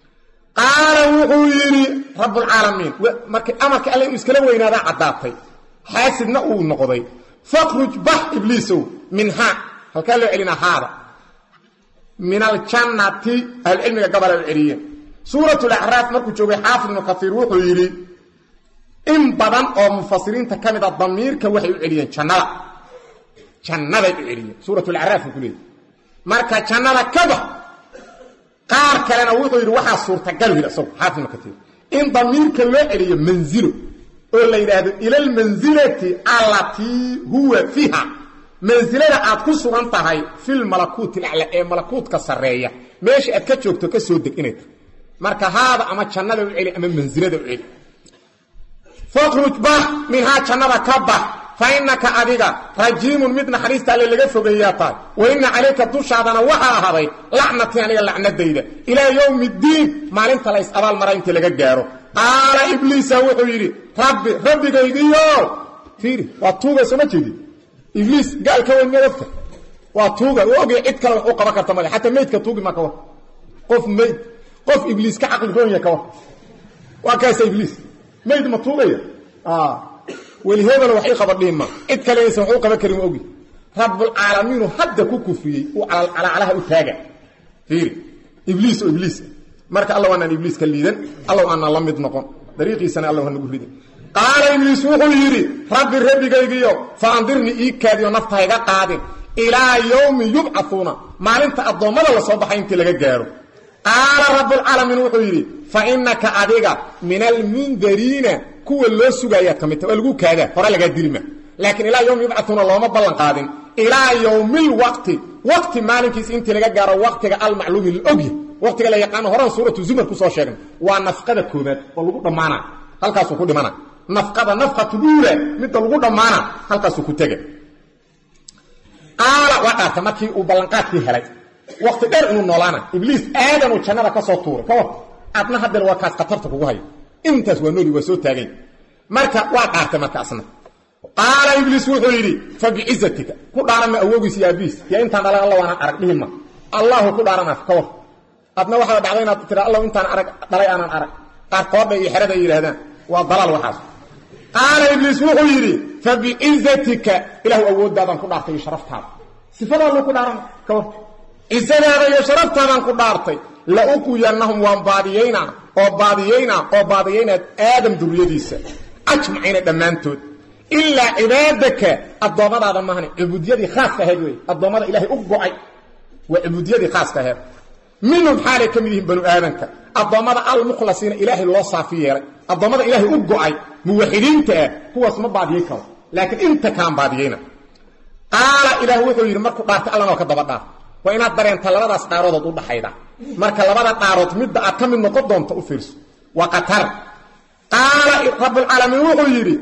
قال وحيري رب العالمين أمرك ألا يسكلوا وين هذا عدابتي حاسدنا او نقضي فاخرج بح ابليس منها هل كان له علينا هذا من الجنه العلم قبل العريه سوره الاعراف مركو جوغي حافظ ابن كثير وحو يري ان بدن او مفسرين تكمد الضمير كوحي عليين جنة العريه سوره الاعراف كليه marka jannada kaba qaar kalena wuxuu yiri waxa suurta gal wiil asoo xaafid makatiir in damiirka loo celiyo manzilo oo la yiraahdo ila al manzilati allati huwa fiha manzilada aad ku sugan tahay fil malakut al a'la malakutka sareeya meesha aad ka joogto ka soo deg inay marka haada ama jannada u celi ama manzilada u celi fakhruj bah minha jannada kaba فإنك أديك رجيم من حريصة اللي لغا فوقياتا وإن عليك دوشادنا وحا هذي لعنة يعني لعنة ديدة إلى يوم الدين ما لنت ليس أبال مرين تلقى جارو قال إبليس وحيري ربي قيديو فيري واتوغا سمجدي إبليس قال كوين يرفع واتوغا وقع إدكا وقوقا بكر تمالي حتى ميت كتوغي ما كوا قف ميت قف إبليس كعقل كوين يكوا وكاس إبليس ميت مطوغي ولهذا الوحي خبر لهم ما إذ كان يسمعوك بكريم أوجي رب العالمين حد كوكفي وعلى علىها أتاجع فيري إبليس مرك الله وأنا إبليس كليدا الله وأنا الله مدنقون طريقي سنة الله وأنا نقول قال إبليس وحيري ربي جيجيو فأنظرني إيكادي ونفتها إذا قادم إلى يوم يبعثون ما لنت الضمان الله صباحين تلقى جارو قال رب العالمين وحيري فإنك أديك من المنذرين كو لو سغايا كميت لغو كادا هره لغا ديلما لكن الى يوم يبعثون الله ما بلن قادين الى يوم وقت مالكيس انت لغا غارو وقتك المعلوم الاوغي وقتك لا يقان هره سوره الزمر كسو شيغن وا نفقده كوباد oo lagu dhamaana halkaas ku dhimana nafqatu duule mid lagu dhamaana halkaas ku tagay qaala waqta markii uu ballanqaadkii helay waqti dheer inuu noolaana ibliis aadan uu jannada ka soo tuuray ka adna hadal waa kaas qatarta kugu hayo intaas waa nooli waa soo taagay marka waa qaarta markaasna qaala ibliis wuxuu yiri fa bi'izzatika ku dhaarama awoogiis ya biis ya intaan dhalay allah waana arag dhihima allah ku dhaarana ka war adna waxa dhacday inaad tira allah intaan arag dhalay aanan arag qaar qoob iyo xirada yiraahdaan waa dalal waxaas qaala ibliis wuxuu yiri fa bi'izzatika ilahu awoodaadan ku dhaartay sharaftaada sifada allah ku dhaarana ka war izzadaada iyo sharaftaada ku dhaartay la uku yanahum waan baadiyayna oo baadiyayna aadam duriyadiisa ajmaciina dhamaantood illa ibadaka adoomada mahani ubudiyadi khaaska ahayd way adoomada ilaahay u go'ay waa ubudiyadi khaaska ahayd minhum halaka midihim banu aadanka adoomada al mukhlasiina ilaahay loo saafiyeeray adoomada ilaahay u go'ay muwaxidiinta kuwaas ma baadiyay karo laakiin inta kaan baadiyayna qaala ilaahu wuxuu yiri markuu dhaartay allah ka daba dhaaf waa inaad dareenta labadaas dhaarood u dhaxayda marka labada dhaarood mid aad ka mid noqon doonto u fiirso wa qatar qaala rabbul alamin wuxuu yiri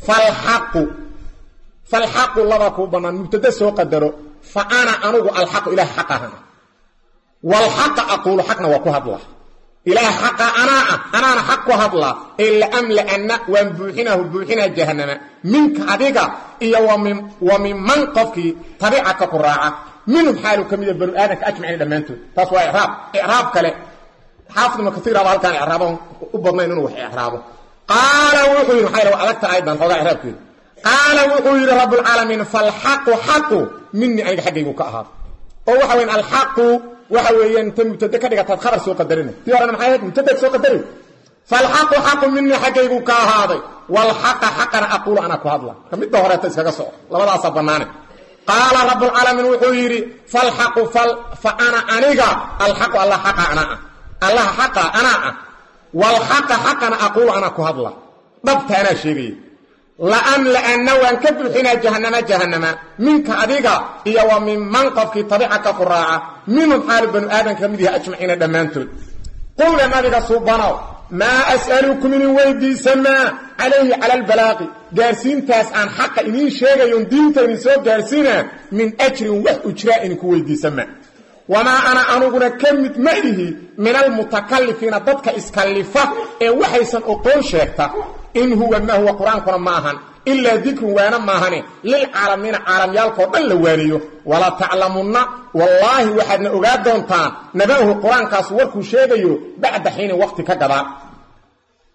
falhaqu labaku banan mubtada soo qadaro fa ana anugu alhaqu ila haqaha wal haqa aqulu haqna wa ku hadla ila haqa ana haqu hadla illa amla anna wa buuhina jahannama minka adiga iyo wa min man qafki tabi'aka qura'a منهم حاله كمية بنو آدم أجمعين دمانتو تاسوا إعراب كله حافظ ما كثير هذا كان إعرابهم وبضنا إنه وحي إعرابه قال وحي حاله وعلقت أيضا هذا إعراب كله قال وحي رب العالمين فالحق حق مني أي حق يقهر أو وحوين الحق وحوين تم تذكرك تتخرج سوق الدرين تيارنا محيط متذكر سوق الدرين فالحق حق مني حق يقهر والحق حقا أقول أنا كهذا كم الدهورات تسكسر لما أصابناني قال رب العالمين وحيري فالحق فأنا أنيقا الحق الله حق أنا والحق حق أنا أقول أنا كهضلا ضبط أنا شيري لأن وانكبر حين جهنم منك أديقا إيا ومن منقف طبيعك قراعة منهم حارب بن آدم كمديه أجمعين دمانتل قول لنا ذلك سبحانه ما أسألكم من ويدي سما عليه على البلاغ جارسين تاس عن حق إنين شيئا يندين تنسو جارسين من أجر وأجراء إنكو ويدي سما وما أنا أنقنا كمت مأله من المتكلفين ضدك إسكالفة وحيسا أقول شيئا إن هو ما هو قرآن قرآن معهن إلا ذكر وانا معهن للعالمين عالم يالكو بل واريو ولا تعلمون والله وحدنا أغاد دونتان نبأه قرآن كاسوركو شيئا بعد حين وقت كقضاء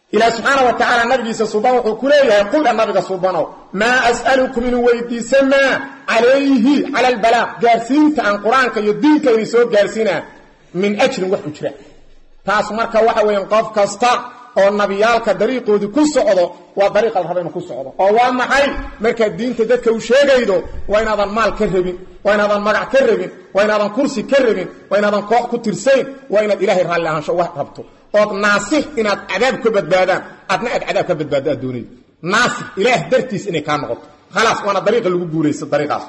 إلى سبحانه وتعالى النبي سبحانه وكليه يقول النبي سبحانه ما أسألكم من ويدي سما عليه على البلاغ جارسين عن قرآنك يدينك يسوق جارسين من أجر وحجرة تاس مركا waxa weeyaan qof kasta oo nabiyaalka dariiqoodu ku socdo waa dariiqa la rabay ku socdo oo waa maxay marka diinta dadka uu sheegaydo waa inaadan maal ka rabin waa inaadan magac ka rabin waa inaadan kursi ka rabin waa inaadan koox ku tirsayn waa inaad ilaahay raalli ahaansho wax rabto oo naasix inaad cadaab ka badbaadaan adna aad cadaab ka badbaado adoonay naasix ilaah dartiis inay ka noqoto خلاص وانا dariiqa lagu guuleysto dariiqaas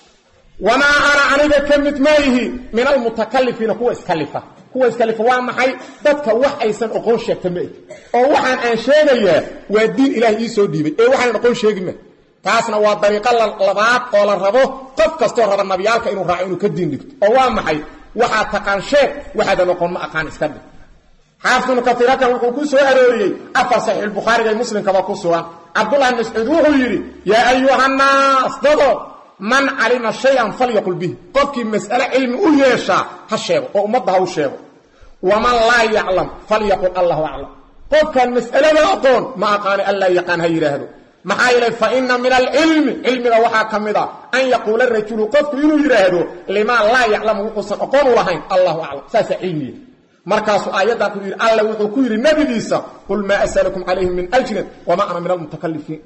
wama ana aniga kamid maahi min al mutakallifina kuwa iskalifa waa maxay dadka wax aysan aqoon sheegtay oo waxaan aan sheegayaa waa diin ilaahay ii soo dhiibay ee waxaan aqoon sheegina taasna waa dariiqa labaad oo la rabo qof kasto raba nabiyaalka inuu raaco inuu ka diin dhigto oo waa maxay waxa taqaan sheeg waxa aqoon ma aqaan iska dhig xaafidun kathiraka wuxuu ku soo arooriyay afa sahih al-bukhari iyo muslim kaba ku sugan abdullah ibn mas'ud wuxuu yiri ya ayyuhan nas dado man alima shay'an falyaqul bihi qofkii mas'ala ilmi u yeesha ha sheego oo ummadda ha u sheego ومن لا يعلم فليقل الله أعلم قف كان مسألة أقول ما أقاني ألا يقان هيرهدو محايلة فإن من العلم علم وحا كمدا أن يقول الرجل قف إنه يرهدو لما لا يعلم وقصا أقول لهين الله أعلم ساسا علمي مركز آيات تقول الله وحكير النبي ليسا قل ما أسألكم عليه من أجر وما أنا من المتكلفين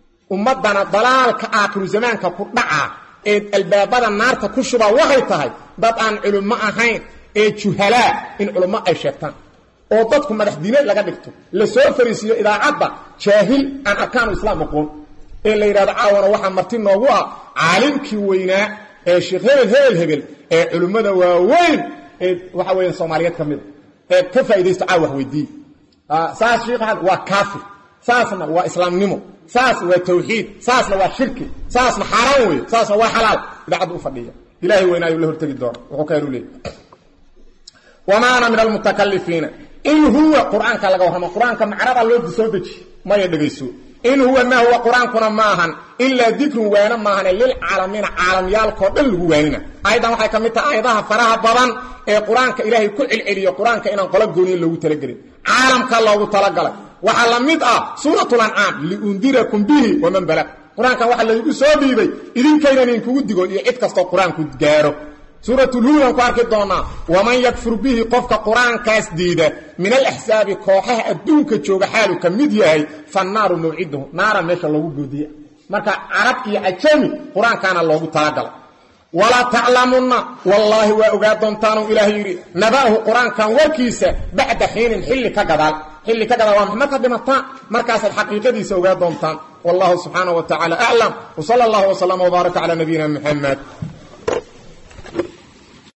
أمدنا ضلال كآخر زمان كقطعا البابا النار تكشبا وغيتها ضد أن علم أهين جهلاء إن علماء أي شيطان oo dadku madax diineed laga dhigto la soo fariisiyo idaacada jaahil aan arkaan islaam aqoon ee la yiraahdo caawana waxa marti noogu ah caalimkii weynaa ee sheekh hebel ee culimada waaweyn ee waxa weeyaan Soomaaliyeed kamid ee ka faa'iideysto caawa weydii saas sheekhan waa kaafir saasna waa islaamnimo saas waa tawxiid saasna waa shirki saasna xaraan weey saasna waa xalaal idaacadu u fadhiya ilaahi weynaayo la hortagi doon wuxuu ka yeelay وما أنا من المتكلفين إن هو قرآن كالله وهم قرآن كمعرض الله بسودجي ما يدغيسو إن هو ما هو قرآن كنا ماهن إلا ذكر وانا ماهن للعالمين عالم يالكو دل وانا أيضا waxay kamid tahay ayadaha faraha badan ee quraanka ilaahay ku cilciliyo quraanka inaan qolo gooniyo lagu talagalay caalamka loogu talagalay waxa la mid ah suuratul an'am li undirakum bihi wa man balag quraanka waxa la igu soo dhiibay idinkayna in kugu digo iyo cid kasto quraanku gaaro سورة الهود وقارك دونا ومن يكفر به قفك قرآن كاس ديدة من الأحساب كوحه أدونك تشوغ حاله كميديا فالنار موعده نارا ماشا الله قدية مركا عرب يأجمي قرآن كان الله تاقل ولا تعلمون والله وأقادهم تانوا إلهي نباه قرآن كان وركيسة بعد حين حل كقدال ومحمد بمطاع مركز الحقيقة دي سأقادهم تان والله سبحانه وتعالى أعلم وصلى الله وسلم وبارك على نبينا محمد